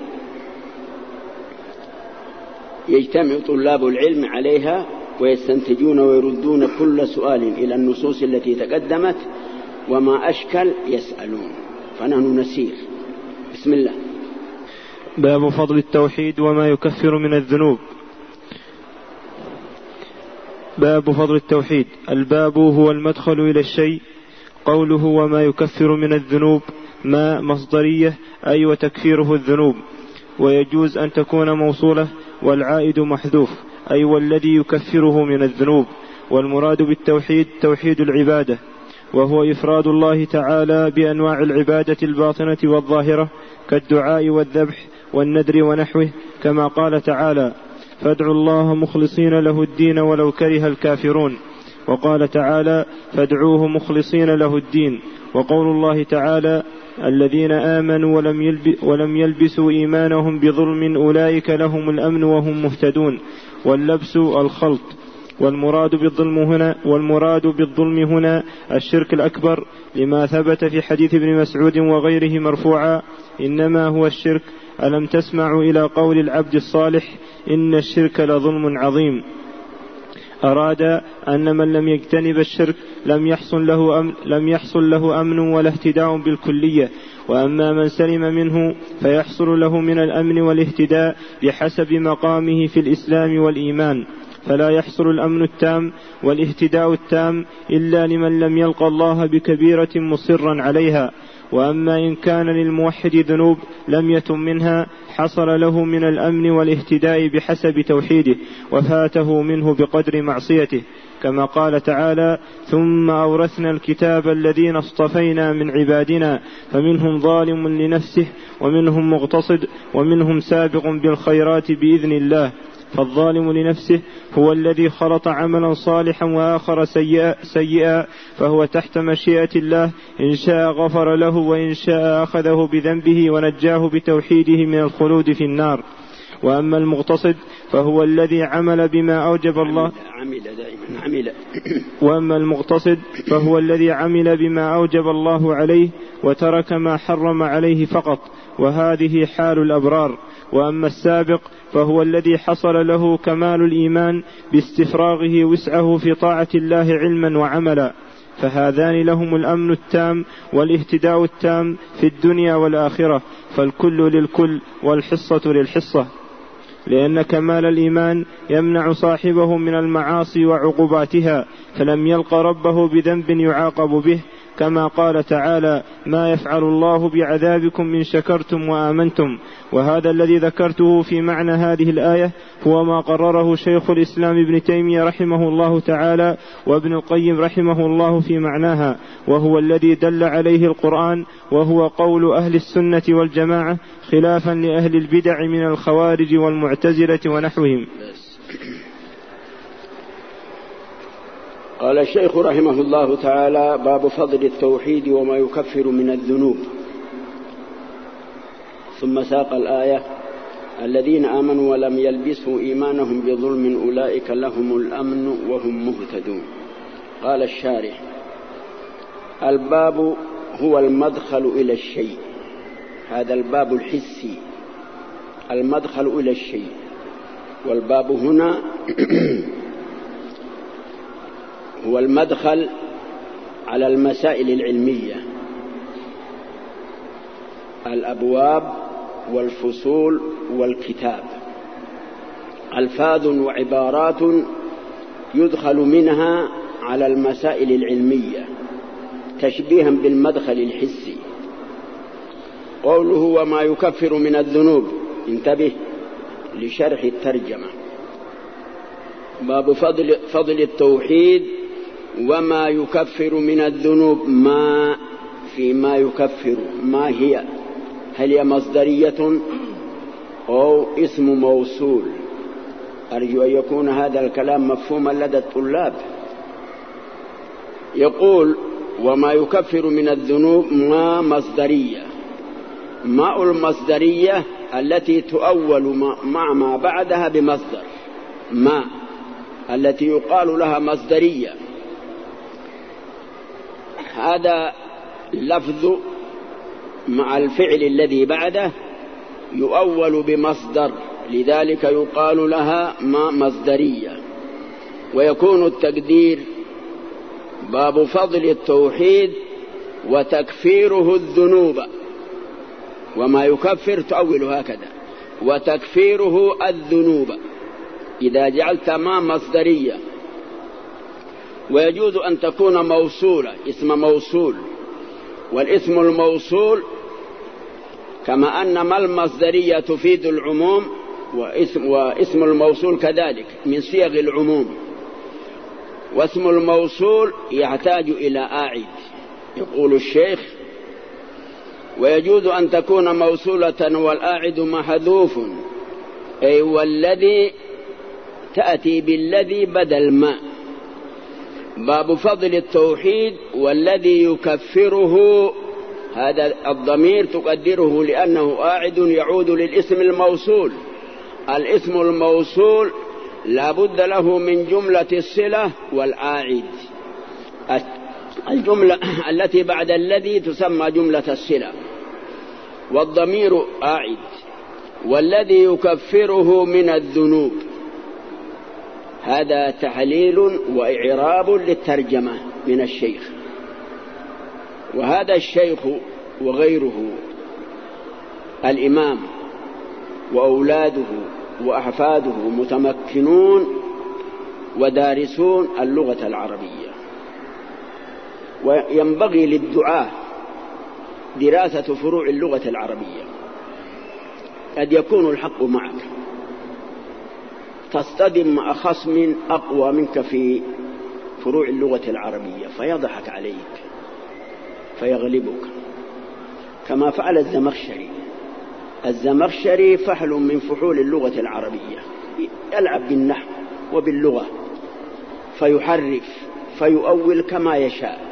يجتمع طلاب العلم عليها ويستنتجون ويردون كل سؤال إلى النصوص التي تقدمت، وما أشكل يسألون، فنحن نسير. بسم الله. باب فضل التوحيد وما يكفر من الذنوب. باب فضل التوحيد. الباب هو المدخل إلى الشيء. قوله وما يكفر من الذنوب ما مصدرية أي وتكفيره الذنوب، ويجوز أن تكون موصولة والعائد محذوف أي والذي يكفره من الذنوب. والمراد بالتوحيد توحيد العبادة، وهو إفراد الله تعالى بأنواع العبادة الباطنة والظاهرة كالدعاء والذبح والنذر ونحوه، كما قال تعالى فادعوا الله مخلصين له الدين ولو كره الكافرون. وقال تعالى فادعوه مخلصين له الدين. وقول الله تعالى الذين آمنوا ولم, يلب ولم يلبسوا إيمانهم بظلم أولئك لهم الأمن وهم مهتدون. واللبس الخلط. والمراد بالظلم هنا والمراد بالظلم هنا الشرك الأكبر، لما ثبت في حديث ابن مسعود وغيره مرفوعا إنما هو الشرك ألم تسمعوا إلى قول العبد الصالح إن الشرك لظلم عظيم. أراد أن من لم يجتنب الشرك لم يحصل له أمن, لم يحصل له أمن ولا اهتداء بالكلية، وأما من سلم منه فيحصل له من الأمن والاهتداء بحسب مقامه في الإسلام والإيمان، فلا يحصل الأمن التام والاهتداء التام إلا لمن لم يلقى الله بكبيرة مصرا عليها. وأما إن كان للموحد ذنوب لم يتم منها حصل له من الأمن والاهتداء بحسب توحيده، وفاته منه بقدر معصيته، كما قال تعالى ثم أورثنا الكتاب الذين اصطفينا من عبادنا فمنهم ظالم لنفسه ومنهم مقتصد ومنهم سابق بالخيرات بإذن الله. فالظالم لنفسه هو الذي خلط عملا صالحا وآخر سيئا, سيئا فهو تحت مشيئة الله، إن شاء غفر له وإن شاء أخذه بذنبه ونجاه بتوحيده من الخلود في النار. وأما المقتصد فهو الذي عمل بما أوجب الله عمل دائما عمل وأما المقتصد فهو الذي عمل بما أوجب الله عليه وترك ما حرم عليه فقط، وهذه حال الأبرار. وأما السابق فهو الذي حصل له كمال الإيمان باستفراغه وسعه في طاعة الله علما وعملا، فهذان لهم الأمن التام والاهتداء التام في الدنيا والآخرة، فالكل للكل والحصة للحصة، لأن كمال الإيمان يمنع صاحبه من المعاصي وعقوباتها، فلم يلق ربه بذنب يعاقب به، كما قال تعالى ما يفعل الله بعذابكم إن شكرتم وآمنتم. وهذا الذي ذكرته في معنى هذه الآية هو ما قرره شيخ الإسلام ابن تيمية رحمه الله تعالى وابن القيم رحمه الله في معناها، وهو الذي دل عليه القرآن، وهو قول أهل السنة والجماعة خلافا لأهل البدع من الخوارج والمعتزلة ونحوهم. قال الشيخ رحمه الله تعالى باب فضل التوحيد وما يكفر من الذنوب، ثم ساق الآية الذين آمنوا ولم يلبسوا إيمانهم بظلم أولئك لهم الأمن وهم مهتدون. قال الشارح الباب هو المدخل إلى الشيء، هذا الباب الحسي المدخل إلى الشيء، والباب هنا هو المدخل على المسائل العلمية، الأبواب والفصول والكتاب، ألفاظ وعبارات يدخل منها على المسائل العلمية تشبيها بالمدخل الحسي. قوله وما يكفر من الذنوب، انتبه لشرح الترجمة. باب فضل, فضل التوحيد وما يكفر من الذنوب. ما فيما يكفر ما هي؟ هل هي مصدرية أو اسم موصول؟ أرجو أن يكون هذا الكلام مفهوما لدى الطلاب. يقول وما يكفر من الذنوب ما مصدرية. ما المصدرية التي تؤول مع ما بعدها بمصدر، ما التي يقال لها مصدرية، هذا لفظ مع الفعل الذي بعده يؤول بمصدر، لذلك يقال لها ما مصدرية. ويكون التقدير باب فضل التوحيد وتكفيره الذنوب. وما يكفر تؤول هكذا، وتكفيره الذنوب. إذا جعلت ما مصدرية ويجوز أن تكون موصولة، اسم موصول. والاسم الموصول كما أن ما المصدرية تفيد العموم، واسم, واسم الموصول كذلك من صيغ العموم. واسم الموصول يحتاج إلى أعد. يقول الشيخ: ويجوز أن تكون موصولة والأعد محذوف، أي والذي تأتي بالذي بدل ما. باب فضل التوحيد والذي يكفره، هذا الضمير تقدره لأنه أعد يعود للاسم الموصول. الاسم الموصول لا بد له من جملة الصلة والآعد. الجملة التي بعد الذي تسمى جملة الصلة، والضمير آعد. والذي يكفره من الذنوب، هذا تحليل وإعراب للترجمة من الشيخ. وهذا الشيخ وغيره الإمام وأولاده وأحفاده متمكنون ودارسون اللغة العربية، وينبغي للدعاة دراسة فروع اللغة العربية. قد يكون الحق معك، تصطدم مع خصم أقوى منك في فروع اللغة العربية فيضحك عليك فيغلبك، كما فعل الزمخشري. الزمخشري فحل من فحول اللغة العربية، يلعب بالنحو وباللغة فيحرف فيؤول كما يشاء،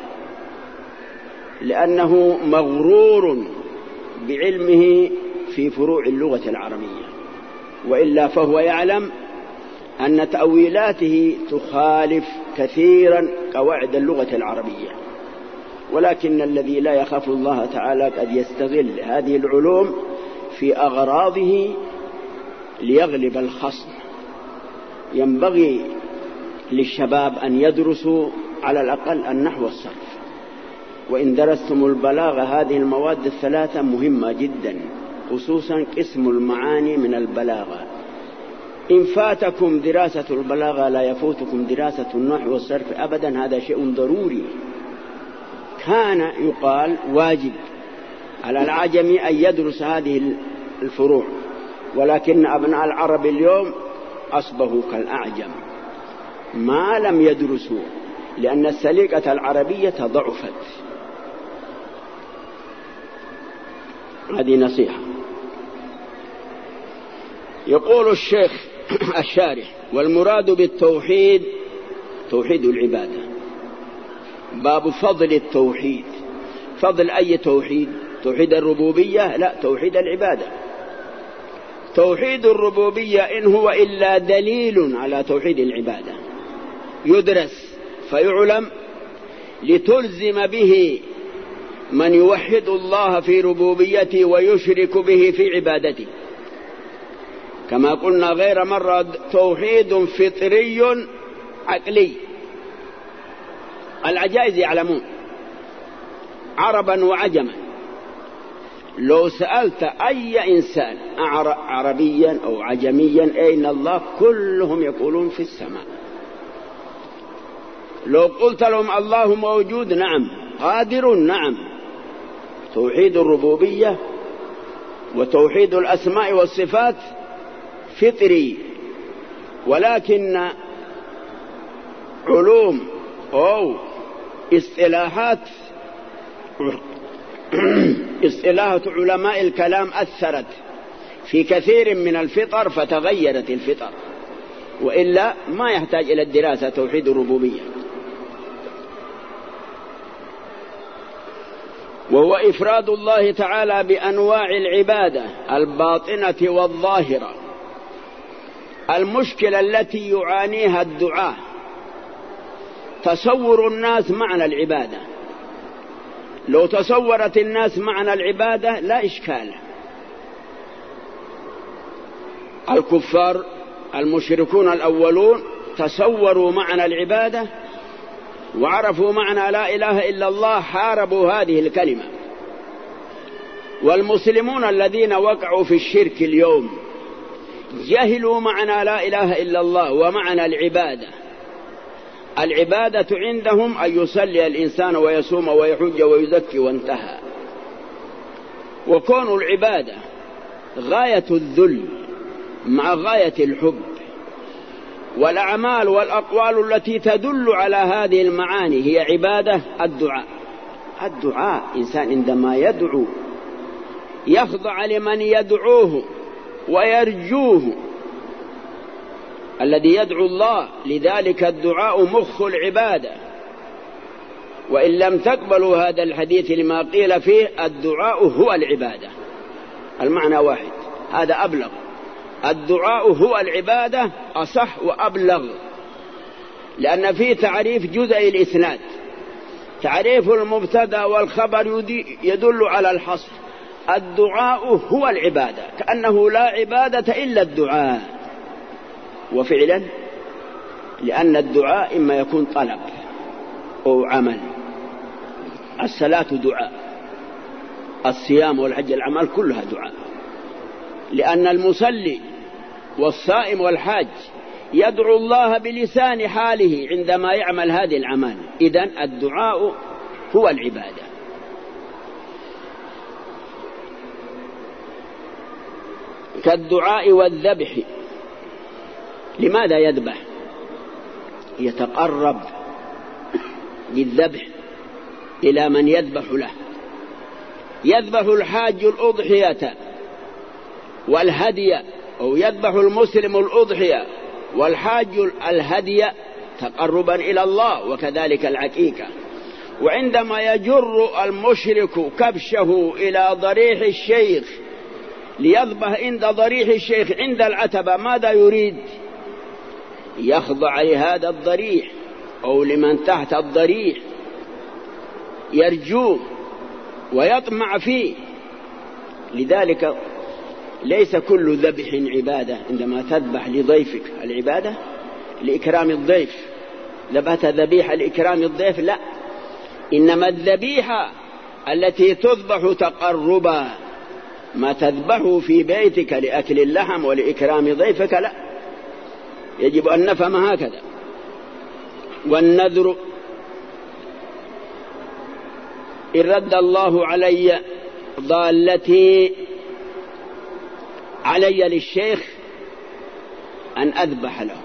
لأنه مغرور بعلمه في فروع اللغة العربية، وإلا فهو يعلم أن تأويلاته تخالف كثيرا قواعد اللغة العربية. ولكن الذي لا يخاف الله تعالى قد يستغل هذه العلوم في أغراضه ليغلب الخصم. ينبغي للشباب أن يدرسوا على الأقل النحو والصرف، وإن درستم البلاغة هذه المواد الثلاثة مهمة جدا، خصوصا قسم المعاني من البلاغة. إن فاتكم دراسة البلاغة لا يفوتكم دراسة النحو والصرف أبدا، هذا شيء ضروري. كان يقال واجب على العجم أن يدرس هذه الفروع، ولكن أبناء العرب اليوم أصبحوا كالأعجم ما لم يدرسوا، لأن السليقة العربية ضعفت. هذه نصيحة. يقول الشيخ الشارح: والمراد بالتوحيد توحيد العبادة. باب فضل التوحيد. فضل أي توحيد؟ توحيد الربوبية؟ لا، توحيد العبادة. توحيد الربوبية إن هو إلا دليل على توحيد العبادة، يدرس فيعلم لتلزم به من يوحد الله في ربوبيته ويشرك به في عبادته. كما قلنا غير مرة، توحيد فطري عقلي. العجائز يعلمون عربا وعجما. لو سألت أي إنسان عربيا أو عجميا أين الله، كلهم يقولون في السماء. لو قلت لهم الله موجود، نعم. قادر، نعم. توحيد الربوبية وتوحيد الأسماء والصفات فطري، ولكن علوم أو اصطلاحات اصطلاحات علماء الكلام أثرت في كثير من الفطر فتغيرت الفطر، وإلا ما يحتاج إلى الدراسة توحيد الربوبية. وهو إفراد الله تعالى بأنواع العبادة الباطنة والظاهرة. المشكلة التي يعانيها الدعاة تصور الناس معنى العبادة. لو تصورت الناس معنى العبادة لا إشكال. الكفار المشركون الأولون تصوروا معنى العبادة وعرفوا معنى لا إله إلا الله، حاربوا هذه الكلمة. والمسلمون الذين وقعوا في الشرك اليوم جهلوا معنى لا إله إلا الله ومعنى العبادة. العبادة عندهم أن يصلي الإنسان ويصوم ويحج ويزكي وانتهى. وكون العبادة غاية الذل مع غاية الحب، والأعمال والأقوال التي تدل على هذه المعاني هي عبادة. الدعاء الدعاء إنسان عندما يدعو يخضع لمن يدعوه ويرجوه الذي يدعو الله، لذلك الدعاء مخ العبادة. وإن لم تقبلوا هذا الحديث لما قيل فيه الدعاء هو العبادة، المعنى واحد، هذا أبلغ. الدعاء هو العبادة أصح وأبلغ، لأن فيه تعريف جزئي الإسناد، تعريف المبتدأ والخبر يدل على الحصر. الدعاء هو العبادة، كأنه لا عبادة إلا الدعاء. وفعلا لأن الدعاء إما يكون طلب أو عمل. الصلاة دعاء، الصيام والحج الأعمال كلها دعاء، لأن المصلي والصائم والحاج يدعو الله بلسان حاله عندما يعمل هذه الأعمال. إذن الدعاء هو العبادة. كالدعاء والذبح. لماذا يذبح؟ يتقرب بالذبح إلى من يذبح له. يذبح الحاج الأضحية والهدي، أو يذبح المسلم الأضحية والحاج الهدي تقربا إلى الله، وكذلك العقيقة. وعندما يجر المشرك كبشه إلى ضريح الشيخ ليذبح عند ضريح الشيخ عند العتبة، ماذا يريد؟ يخضع لهذا الضريح أو لمن تحت الضريح، يرجوه ويطمع فيه. لذلك ليس كل ذبح عبادة. عندما تذبح لضيفك العبادة لإكرام الضيف، ذبحت ذبيحة لإكرام الضيف، لا، إنما الذبيحة التي تذبح تقربا، ما تذبحه في بيتك لأكل اللحم ولإكرام ضيفك، لا، يجب أن نفهم هكذا. والنذر إن رد الله علي ضالتي علي للشيخ أن أذبح له.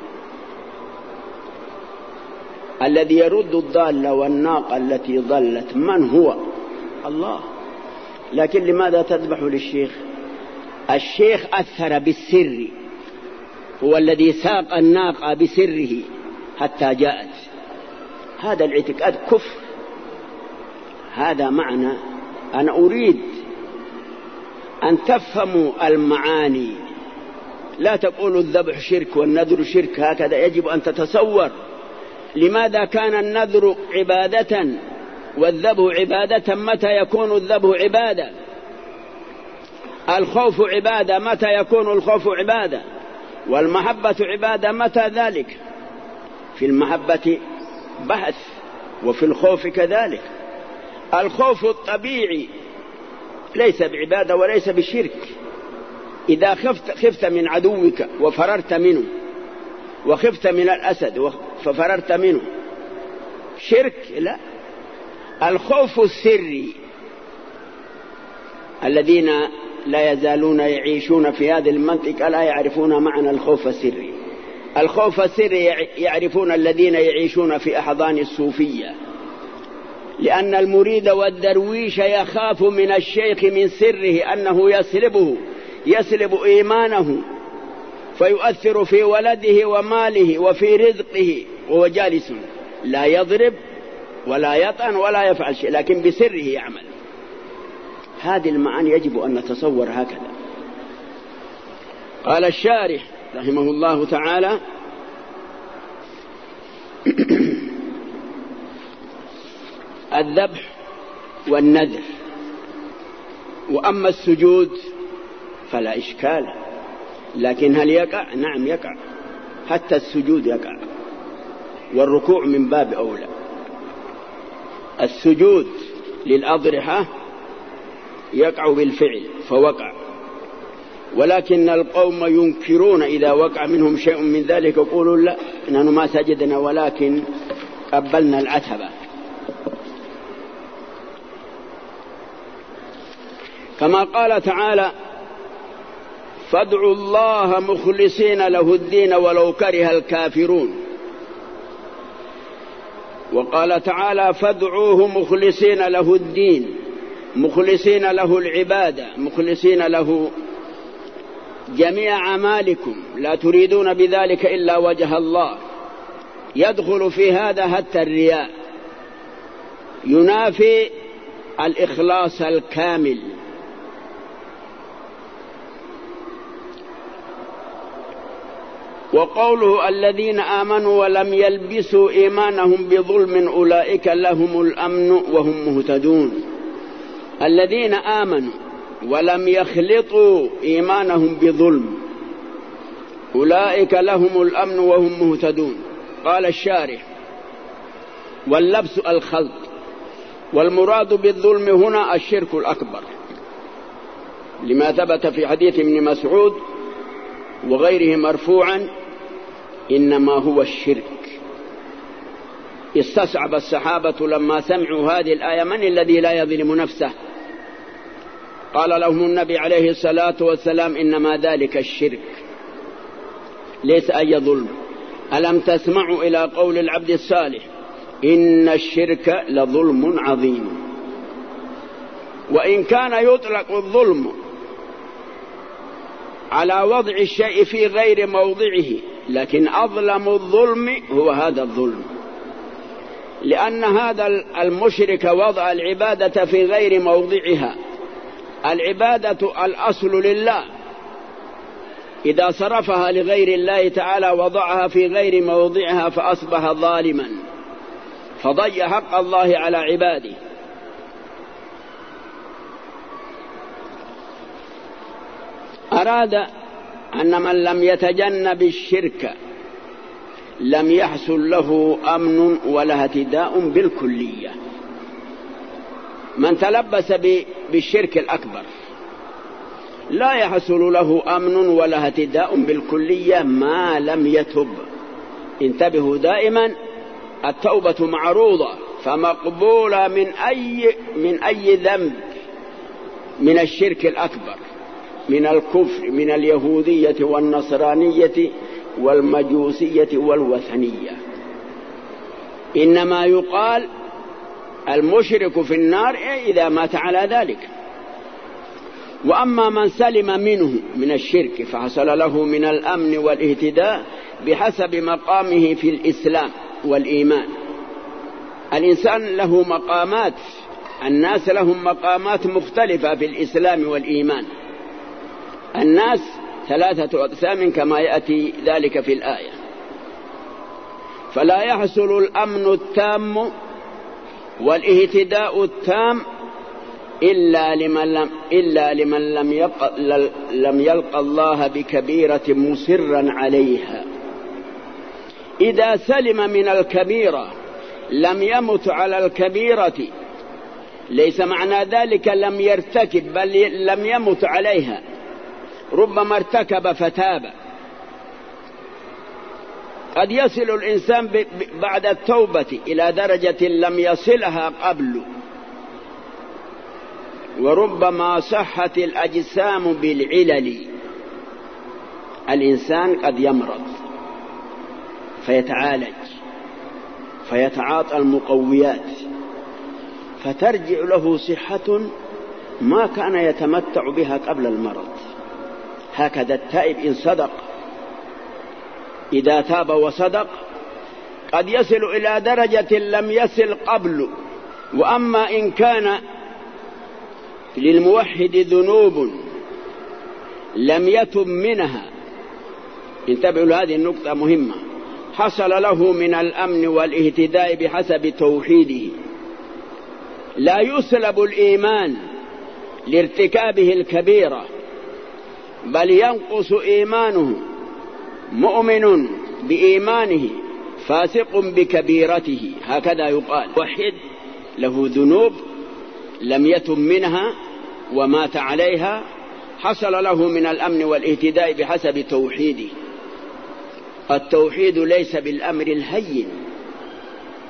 الذي يرد الضالة والناقة التي ضلت من هو؟ الله. لكن لماذا تذبح للشيخ؟ الشيخ أثر بالسر، هو الذي ساق الناقة بسره حتى جاءت. هذا الاعتقاد كفر. هذا معنى أنا أريد أن تفهموا المعاني. لا تقولوا الذبح شرك والنذر شرك، هكذا يجب أن تتصور. لماذا كان النذر عبادة والذبح عبادة؟ متى يكون الذبح عبادة؟ الخوف عبادة، متى يكون الخوف عبادة؟ والمحبة عبادة، متى ذلك؟ في المحبة بحث، وفي الخوف كذلك. الخوف الطبيعي ليس بعبادة وليس بشرك. إذا خفت, خفت من عدوك وفررت منه، وخفت من الأسد ففررت منه، شرك؟ لا. الخوف السري الذين لا يزالون يعيشون في هذه المنطقة لا يعرفون معنى الخوف السري. الخوف السري يعرفون الذين يعيشون في أحضان الصوفية، لأن المريد والدرويش يخاف من الشيخ من سره أنه يسلبه يسلب إيمانه، فيؤثر في ولده وماله وفي رزقه، وهو جالس لا يضرب ولا يطعن ولا يفعل شيء، لكن بسره يعمل. هذه المعاني يجب أن نتصور هكذا. قال الشارح رحمه الله تعالى: الذبح والنذر. وأما السجود فلا إشكال، لكن هل يقع؟ نعم يقع، حتى السجود يقع، والركوع من باب أولى. السجود للأضرحة يقع بالفعل فوقع، ولكن القوم ينكرون إذا وقع منهم شيء من ذلك، يقولون لا، نحن ما سجدنا ولكن قبلنا العتبة. كما قال تعالى: فادعوا الله مخلصين له الدين ولو كره الكافرون. وقال تعالى: فادعوه مخلصين له الدين، مخلصين له العبادة، مخلصين له جميع أعمالكم، لا تريدون بذلك إلا وجه الله. يدخل في هذا حتى الرياء، ينافي الإخلاص الكامل. وقوله: الذين آمنوا ولم يلبسوا إيمانهم بظلم أولئك لهم الأمن وهم مهتدون. الذين آمنوا ولم يخلطوا إيمانهم بظلم أولئك لهم الأمن وهم مهتدون. قال الشارح: واللبس الخلط، والمراد بالظلم هنا الشرك الأكبر، لما ثبت في حديث ابن مسعود وغيره مرفوعا: إنما هو الشرك. استصعب الصحابة لما سمعوا هذه الآية: من الذي لا يظلم نفسه؟ قال لهم النبي عليه الصلاة والسلام: إنما ذلك الشرك، ليس أي ظلم. ألم تسمعوا إلى قول العبد الصالح: إن الشرك لظلم عظيم. وإن كان يطلق الظلم على وضع الشيء في غير موضعه، لكن أظلم الظلم هو هذا الظلم، لأن هذا المشرك وضع العبادة في غير موضعها. العبادة الأصل لله، إذا صرفها لغير الله تعالى وضعها في غير موضعها فأصبح ظالما، فضيع حق الله على عباده. أراد أن من لم يتجنب الشرك لم يحصل له أمن ولا اهتداء بالكلية. من تلبس بالشرك الأكبر لا يحصل له أمن ولا اهتداء بالكلية ما لم يتب. انتبهوا دائما، التوبة معروضة فمقبولة من أي, من أي ذنب، من الشرك الأكبر، من الكفر، من اليهودية والنصرانية والمجوسية والوثنية. إنما يقال المشرك في النار إذا مات على ذلك. وأما من سلم منه من الشرك فحصل له من الأمن والاهتداء بحسب مقامه في الإسلام والإيمان. الإنسان له مقامات، الناس لهم مقامات مختلفة في الإسلام والإيمان. الناس ثلاثة أقسام كما يأتي ذلك في الآية. فلا يحصل الأمن التام والاهتداء التام إلا لمن لم, إلا لمن لم, يلق لم يلقى الله بكبيرة مصرا عليها. إذا سلم من الكبيرة لم يمت على الكبيرة، ليس معنى ذلك لم يرتكب، بل لم يمت عليها. ربما ارتكب فتاب. قد يصل الإنسان بعد التوبة إلى درجة لم يصلها قبل. وربما صحت الأجسام بالعلل. الإنسان قد يمرض فيتعالج فيتعاطى المقويات فترجع له صحة ما كان يتمتع بها قبل المرض. هكذا التائب إن صدق، إذا تاب وصدق قد يصل إلى درجة لم يصل قبل. وأما إن كان للموحد ذنوب لم يتب منها، انتبهوا لهذه النقطة مهمة، حصل له من الأمن والاهتداء بحسب توحيده. لا يسلب الإيمان لارتكابه الكبيرة، بل ينقص إيمانه. مؤمن بإيمانه فاسق بكبيرته، هكذا يقال. وحد له ذنوب لم يتب منها ومات عليها، حصل له من الأمن والاهتداء بحسب توحيده. التوحيد ليس بالأمر الهين،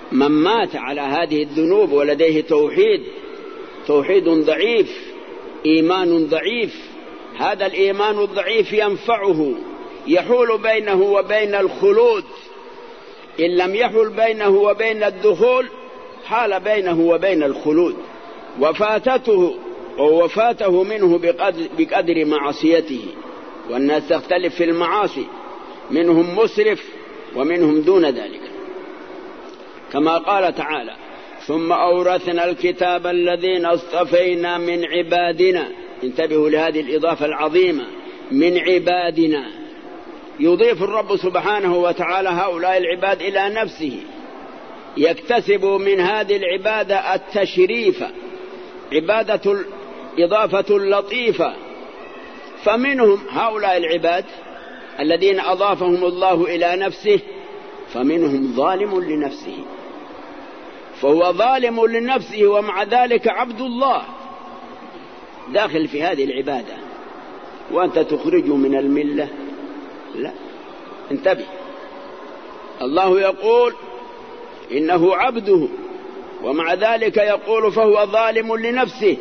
من مات على هذه الذنوب ولديه توحيد توحيد ضعيف إيمان ضعيف، هذا الإيمان الضعيف ينفعه، يحول بينه وبين الخلود، إن لم يحول بينه وبين الدخول حال بينه وبين الخلود. وفاتته ووفاته منه بقدر, بقدر معصيته، والناس تختلف في المعاصي، منهم مسرف ومنهم دون ذلك، كما قال تعالى: ثم أورثنا الكتاب الذين اصطفينا من عبادنا. انتبهوا لهذه الإضافة العظيمة، من عبادنا، يضيف الرب سبحانه وتعالى هؤلاء العباد إلى نفسه، يكتسب من هذه العبادة التشريف، عبادة الإضافة اللطيفة. فمنهم هؤلاء العباد الذين أضافهم الله إلى نفسه، فمنهم ظالم لنفسه، فهو ظالم لنفسه ومع ذلك عبد الله داخل في هذه العبادة. وأنت تخرجه من الملة؟ لا، انتبه، الله يقول إنه عبده ومع ذلك يقول فهو ظالم لنفسه.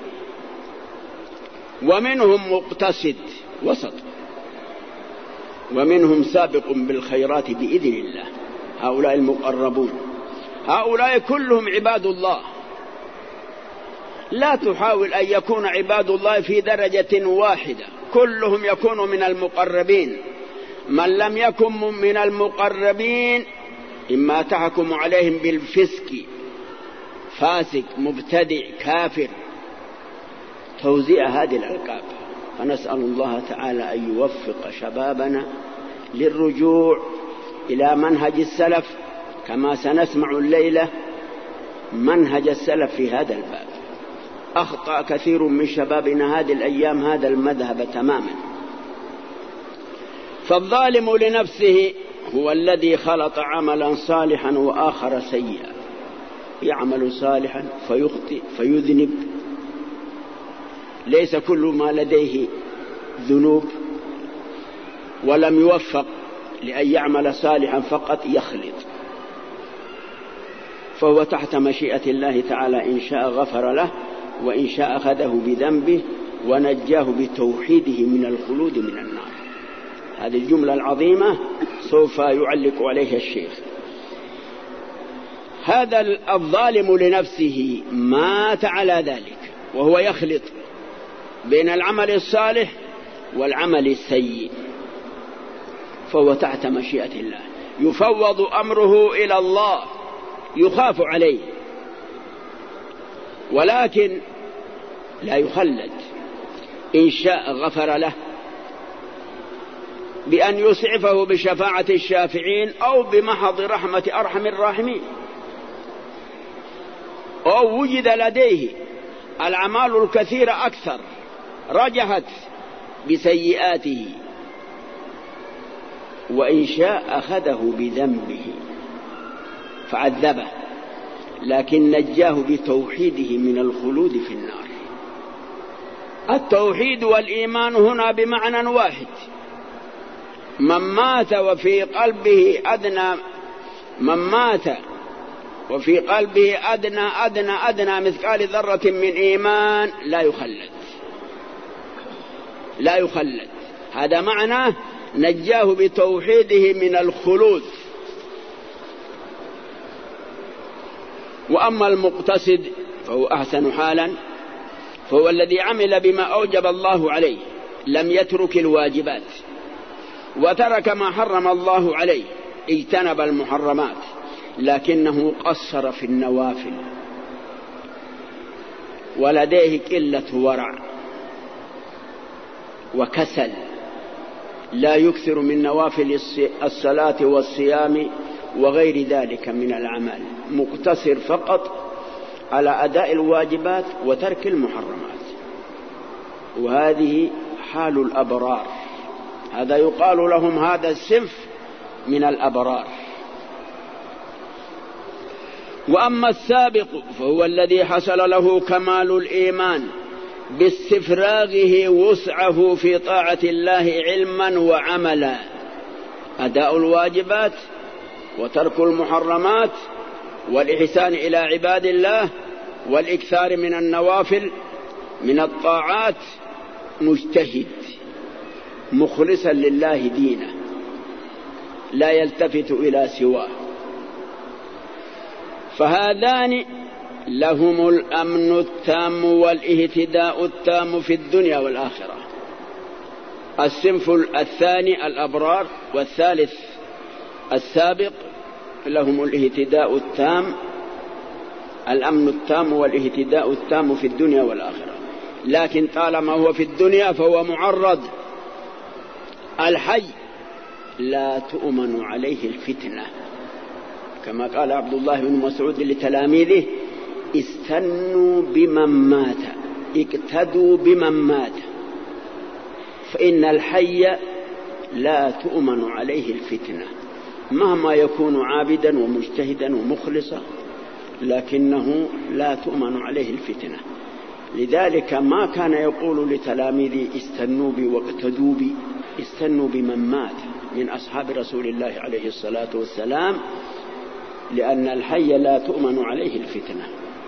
ومنهم مقتصد وسط، ومنهم سابق بالخيرات بإذن الله، هؤلاء المقربون، هؤلاء كلهم عباد الله. لا تحاول أن يكون عباد الله في درجة واحدة، كلهم يكونوا من المقربين. من لم يكن من المقربين إما تحكم عليهم بالفسق، فاسق، مبتدع، كافر، توزيع هذه الألقاب. فنسأل الله تعالى أن يوفق شبابنا للرجوع إلى منهج السلف، كما سنسمع الليلة منهج السلف في هذا الباب. أخطأ كثير من شبابنا هذه الأيام هذا المذهب تماما. فالظالم لنفسه هو الذي خلط عملا صالحا وآخر سيئا، يعمل صالحا فيخطئ فيذنب. ليس كل ما لديه ذنوب، ولم يوفق لأن يعمل صالحا فقط يخلط، فهو تحت مشيئة الله تعالى، إن شاء غفر له وإن شاء أخذه بذنبه ونجاه بتوحيده من الخلود من النار. هذه الجملة العظيمة سوف يعلق عليها الشيخ. هذا الظالم لنفسه مات على ذلك وهو يخلط بين العمل الصالح والعمل السيء، فهو تحت مشيئة الله، يفوض أمره إلى الله، يخاف عليه، ولكن لا يخلد. إن شاء غفر له بأن يسعفه بشفاعة الشافعين أو بمحض رحمة أرحم الراحمين، أو وجد لديه الأعمال الكثيرة أكثر رجحت بسيئاته، وإن شاء أخذه بذنبه فعذبه، لكن نجاه بتوحيده من الخلود في النار. التوحيد والإيمان هنا بمعنى واحد. من مات وفي قلبه أدنى من مات وفي قلبه أدنى أدنى أدنى مثقال ذرة من إيمان لا يخلد، لا يخلد. هذا معناه نجاه بتوحيده من الخلود. وأما المقتصد فهو أحسن حالا، فهو الذي عمل بما أوجب الله عليه، لم يترك الواجبات وترك ما حرم الله عليه، اجتنب المحرمات، لكنه قصر في النوافل، ولديه قلة ورع وكسل، لا يكثر من نوافل الصلاة والصيام وغير ذلك من الأعمال، مقتصر فقط على أداء الواجبات وترك المحرمات. وهذه حال الأبرار، هذا يقال لهم هذا الصنف من الأبرار. وأما السابق فهو الذي حصل له كمال الإيمان باستفراغه وسعه في طاعة الله علما وعملا، أداء الواجبات وترك المحرمات والإحسان إلى عباد الله والإكثار من النوافل من الطاعات، مجتهد مخلصا لله دينه لا يلتفت إلى سواه. فهذان لهم الأمن التام والاهتداء التام في الدنيا والآخرة. الصنف الثاني الأبرار والثالث السابق لهم الاهتداء التام، الأمن التام والاهتداء التام في الدنيا والآخرة، لكن طالما هو في الدنيا فهو معرض. الحي لا تؤمن عليه الفتنة، كما قال عبد الله بن مسعود لتلاميذه: استنوا بمن مات، اقتدوا بمن مات، فإن الحي لا تؤمن عليه الفتنة، مهما يكون عابدا ومجتهدا ومخلصا لكنه لا تؤمن عليه الفتنة. لذلك ما كان يقول لتلاميذه استنوا بي واقتدوا بي، استنوا بمن مات من أصحاب رسول الله عليه الصلاة والسلام، لأن الحي لا تؤمن عليه الفتنة.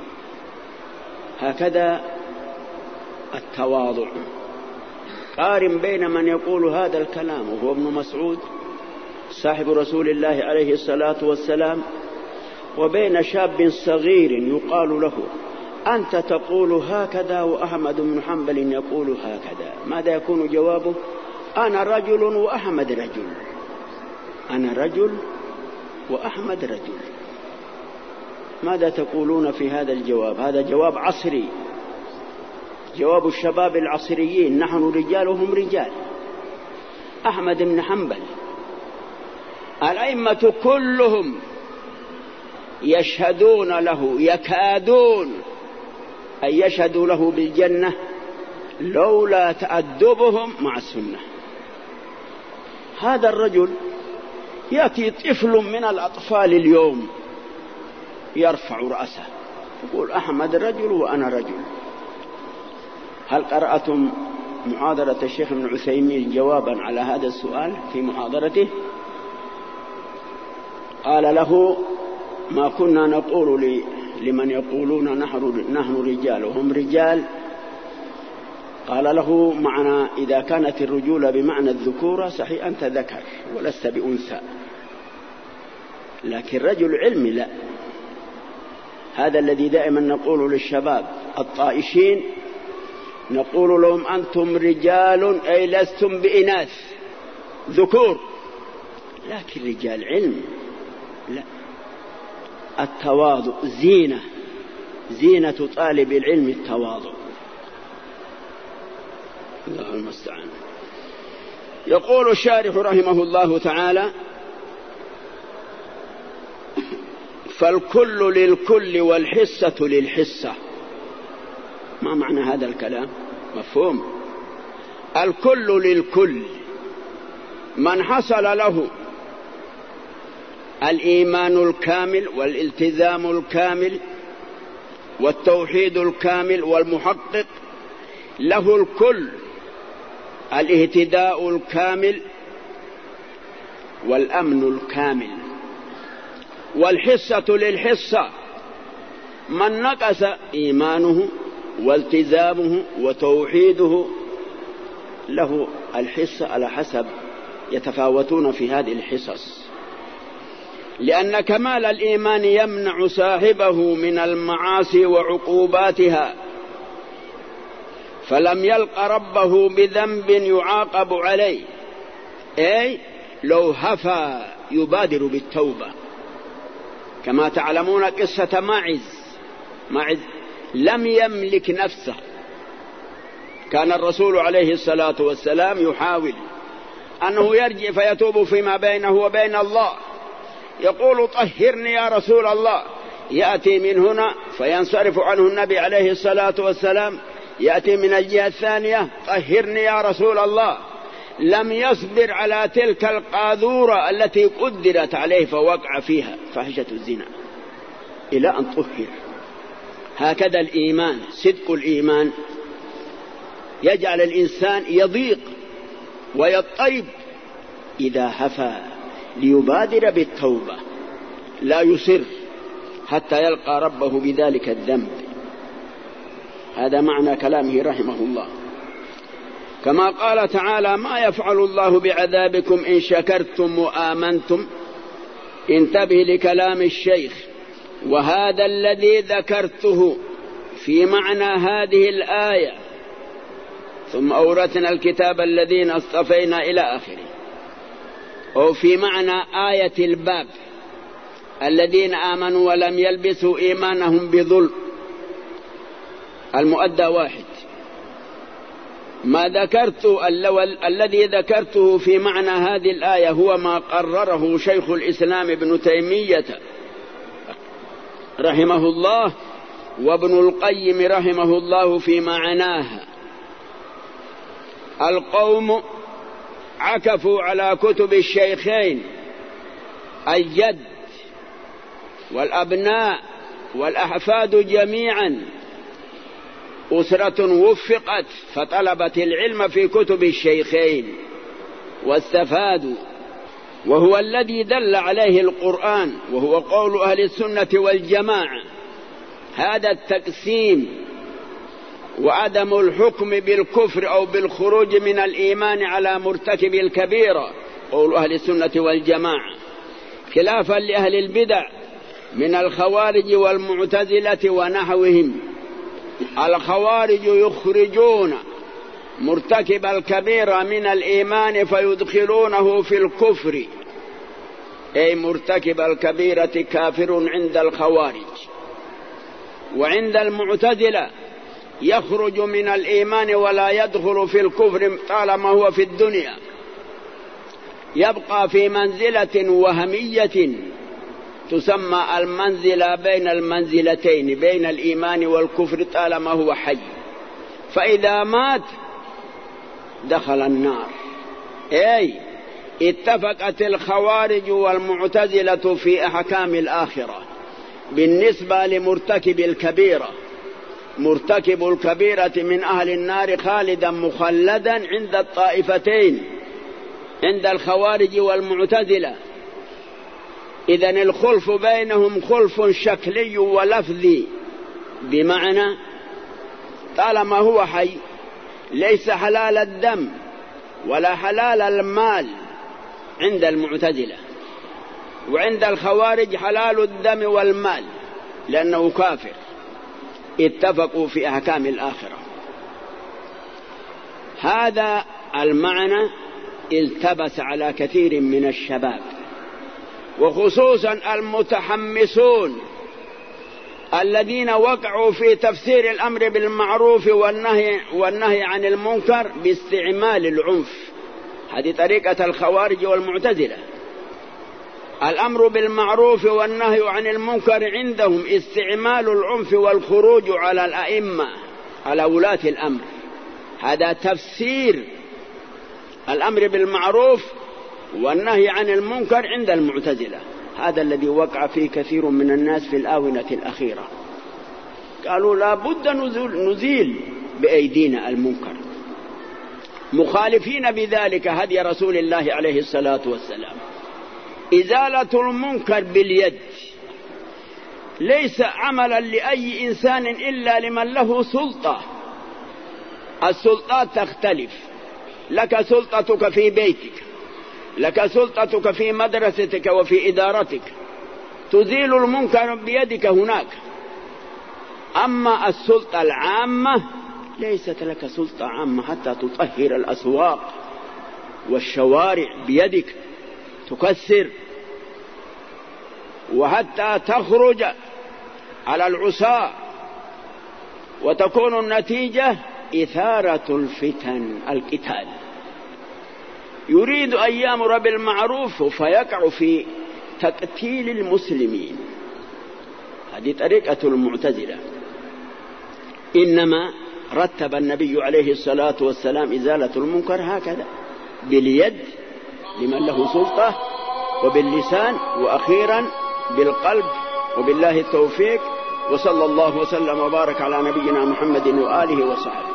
هكذا التواضع. قارن بين من يقول هذا الكلام وهو ابن مسعود صاحب رسول الله عليه الصلاة والسلام، وبين شاب صغير يقال له أنت تقول هكذا وأحمد بن حنبل يقول هكذا، ماذا يكون جوابه؟ أنا رجل وأحمد رجل، أنا رجل وأحمد رجل. ماذا تقولون في هذا الجواب؟ هذا جواب عصري، جواب الشباب العصريين، نحن رجال وهم رجال. أحمد بن حنبل الأئمة كلهم يشهدون له، يكادون أن يشهدوا له بالجنة لولا تأدبهم مع السنة. هذا الرجل يأتي طفل من الأطفال اليوم يرفع رأسه يقول أحمد رجل وأنا رجل. هل قرأتم محاضرة الشيخ ابن عثيمين جوابا على هذا السؤال في محاضرته؟ قال له ما كنا نقول لمن يقولون نحن رجال وهم رجال، قال له معنا إذا كانت الرجولة بمعنى الذكورة صحيح أنت ذكر ولست بأنثى، لكن رجل علمي لا. هذا الذي دائما نقول للشباب الطائشين، نقول لهم أنتم رجال أي لستم بإناث ذكور، لكن رجال علم لا. التواضع زينة، زينة طالب العلم التواضع. الله المستعان. يقول الشارح رحمه الله تعالى: فالكل للكل والحصة للحصة. ما معنى هذا الكلام؟ مفهوم؟ الكل للكل، من حصل له الإيمان الكامل والالتزام الكامل والتوحيد الكامل والمحقق، له الكل، الاهتداء الكامل والأمن الكامل. والحصة للحصة، من نقص إيمانه والتزامه وتوحيده له الحصة على حسب، يتفاوتون في هذه الحصص، لأن كمال الإيمان يمنع صاحبه من المعاصي وعقوباتها، فلم يلق ربه بذنب يعاقب عليه، أي لو هفى يبادر بالتوبة. كما تعلمون قصة ماعز، ماعز لم يملك نفسه، كان الرسول عليه الصلاة والسلام يحاول أنه يرجع فيتوب فيما بينه وبين الله، يقول طهرني يا رسول الله، يأتي من هنا فينصرف عنه النبي عليه الصلاة والسلام، يأتي من الجهة الثانية طهرني يا رسول الله. لم يصبر على تلك القاذورة التي قدرت عليه فوقع فيها فاحشة الزنا إلى أن طهر. هكذا الإيمان، صدق الإيمان يجعل الإنسان يضيق ويضطرب إذا هفى ليبادر بالتوبة، لا يصر حتى يلقى ربه بذلك الذنب. هذا معنى كلامه رحمه الله. كما قال تعالى: ما يفعل الله بعذابكم إن شكرتم وآمنتم. انتبه لكلام الشيخ: وهذا الذي ذكرته في معنى هذه الآية، ثم أورثنا الكتاب الذين اصطفينا إلى آخره، أو في معنى آية الباب: الذين آمنوا ولم يلبسوا إيمانهم بظلم. المؤدى واحد. ما ذكرت الذي ذكرته في معنى هذه الآية هو ما قرره شيخ الإسلام ابن تيمية رحمه الله وابن القيم رحمه الله في معناها. القوم عكفوا على كتب الشيخين، الجد والأبناء والأحفاد جميعا أسرة وفقت فطلبت العلم في كتب الشيخين واستفادوا، وهو الذي دل عليه القرآن، وهو قول أهل السنة والجماعة. هذا التقسيم وعدم الحكم بالكفر أو بالخروج من الإيمان على مرتكب الكبيرة قول أهل السنة والجماعة، خلافا لأهل البدع من الخوارج والمعتزلة ونحوهم. الخوارج يخرجون مرتكب الكبيرة من الإيمان فيدخلونه في الكفر، أي مرتكب الكبيرة كافر عند الخوارج. وعند المعتزلة يخرج من الإيمان ولا يدخل في الكفر طالما هو في الدنيا، يبقى في منزلة وهمية تسمى المنزلة بين المنزلتين، بين الإيمان والكفر طالما هو حي، فإذا مات دخل النار. أي اتفقت الخوارج والمعتزلة في أحكام الآخرة بالنسبة لمرتكب الكبيرة. مرتكب الكبيرة من أهل النار خالدا مخلدا عند الطائفتين، عند الخوارج والمعتزلة. إذن الخلف بينهم خلف شكلي ولفظي، بمعنى طالما هو حي ليس حلال الدم ولا حلال المال عند المعتزلة، وعند الخوارج حلال الدم والمال لأنه كافر. اتفقوا في أحكام الآخرة. هذا المعنى التبس على كثير من الشباب، وخصوصا المتحمسون الذين وقعوا في تفسير الأمر بالمعروف والنهي, والنهي عن المنكر باستعمال العنف. هذه طريقة الخوارج والمعتزلة. الأمر بالمعروف والنهي عن المنكر عندهم استعمال العنف والخروج على الأئمة، على ولاة الأمر. هذا تفسير الأمر بالمعروف والنهي عن المنكر عند المعتزلة. هذا الذي وقع فيه كثير من الناس في الآونة الأخيرة. قالوا لا بد نزيل بأيدينا المنكر، مخالفين بذلك هدي رسول الله عليه الصلاة والسلام. إزالة المنكر باليد ليس عملا لأي إنسان إلا لمن له سلطة. السلطات تختلف، لك سلطتك في بيتك، لك سلطتك في مدرستك وفي إدارتك، تزيل المنكر بيدك هناك. أما السلطة العامة ليست لك سلطة عامة حتى تطهر الأسواق والشوارع بيدك، تكسر، وحتى تخرج على العصاة، وتكون النتيجة إثارة الفتن، القتال. يريد أن يأمر بالمعروف فيقع في تقتيل المسلمين. هذه طريقة المعتزلة. إنما رتب النبي عليه الصلاة والسلام إزالة المنكر هكذا، باليد لمن له سلطة، وباللسان، وأخيرا بالقلب. وبالله التوفيق، وصلى الله وسلم وبارك على نبينا محمد وآله وصحبه.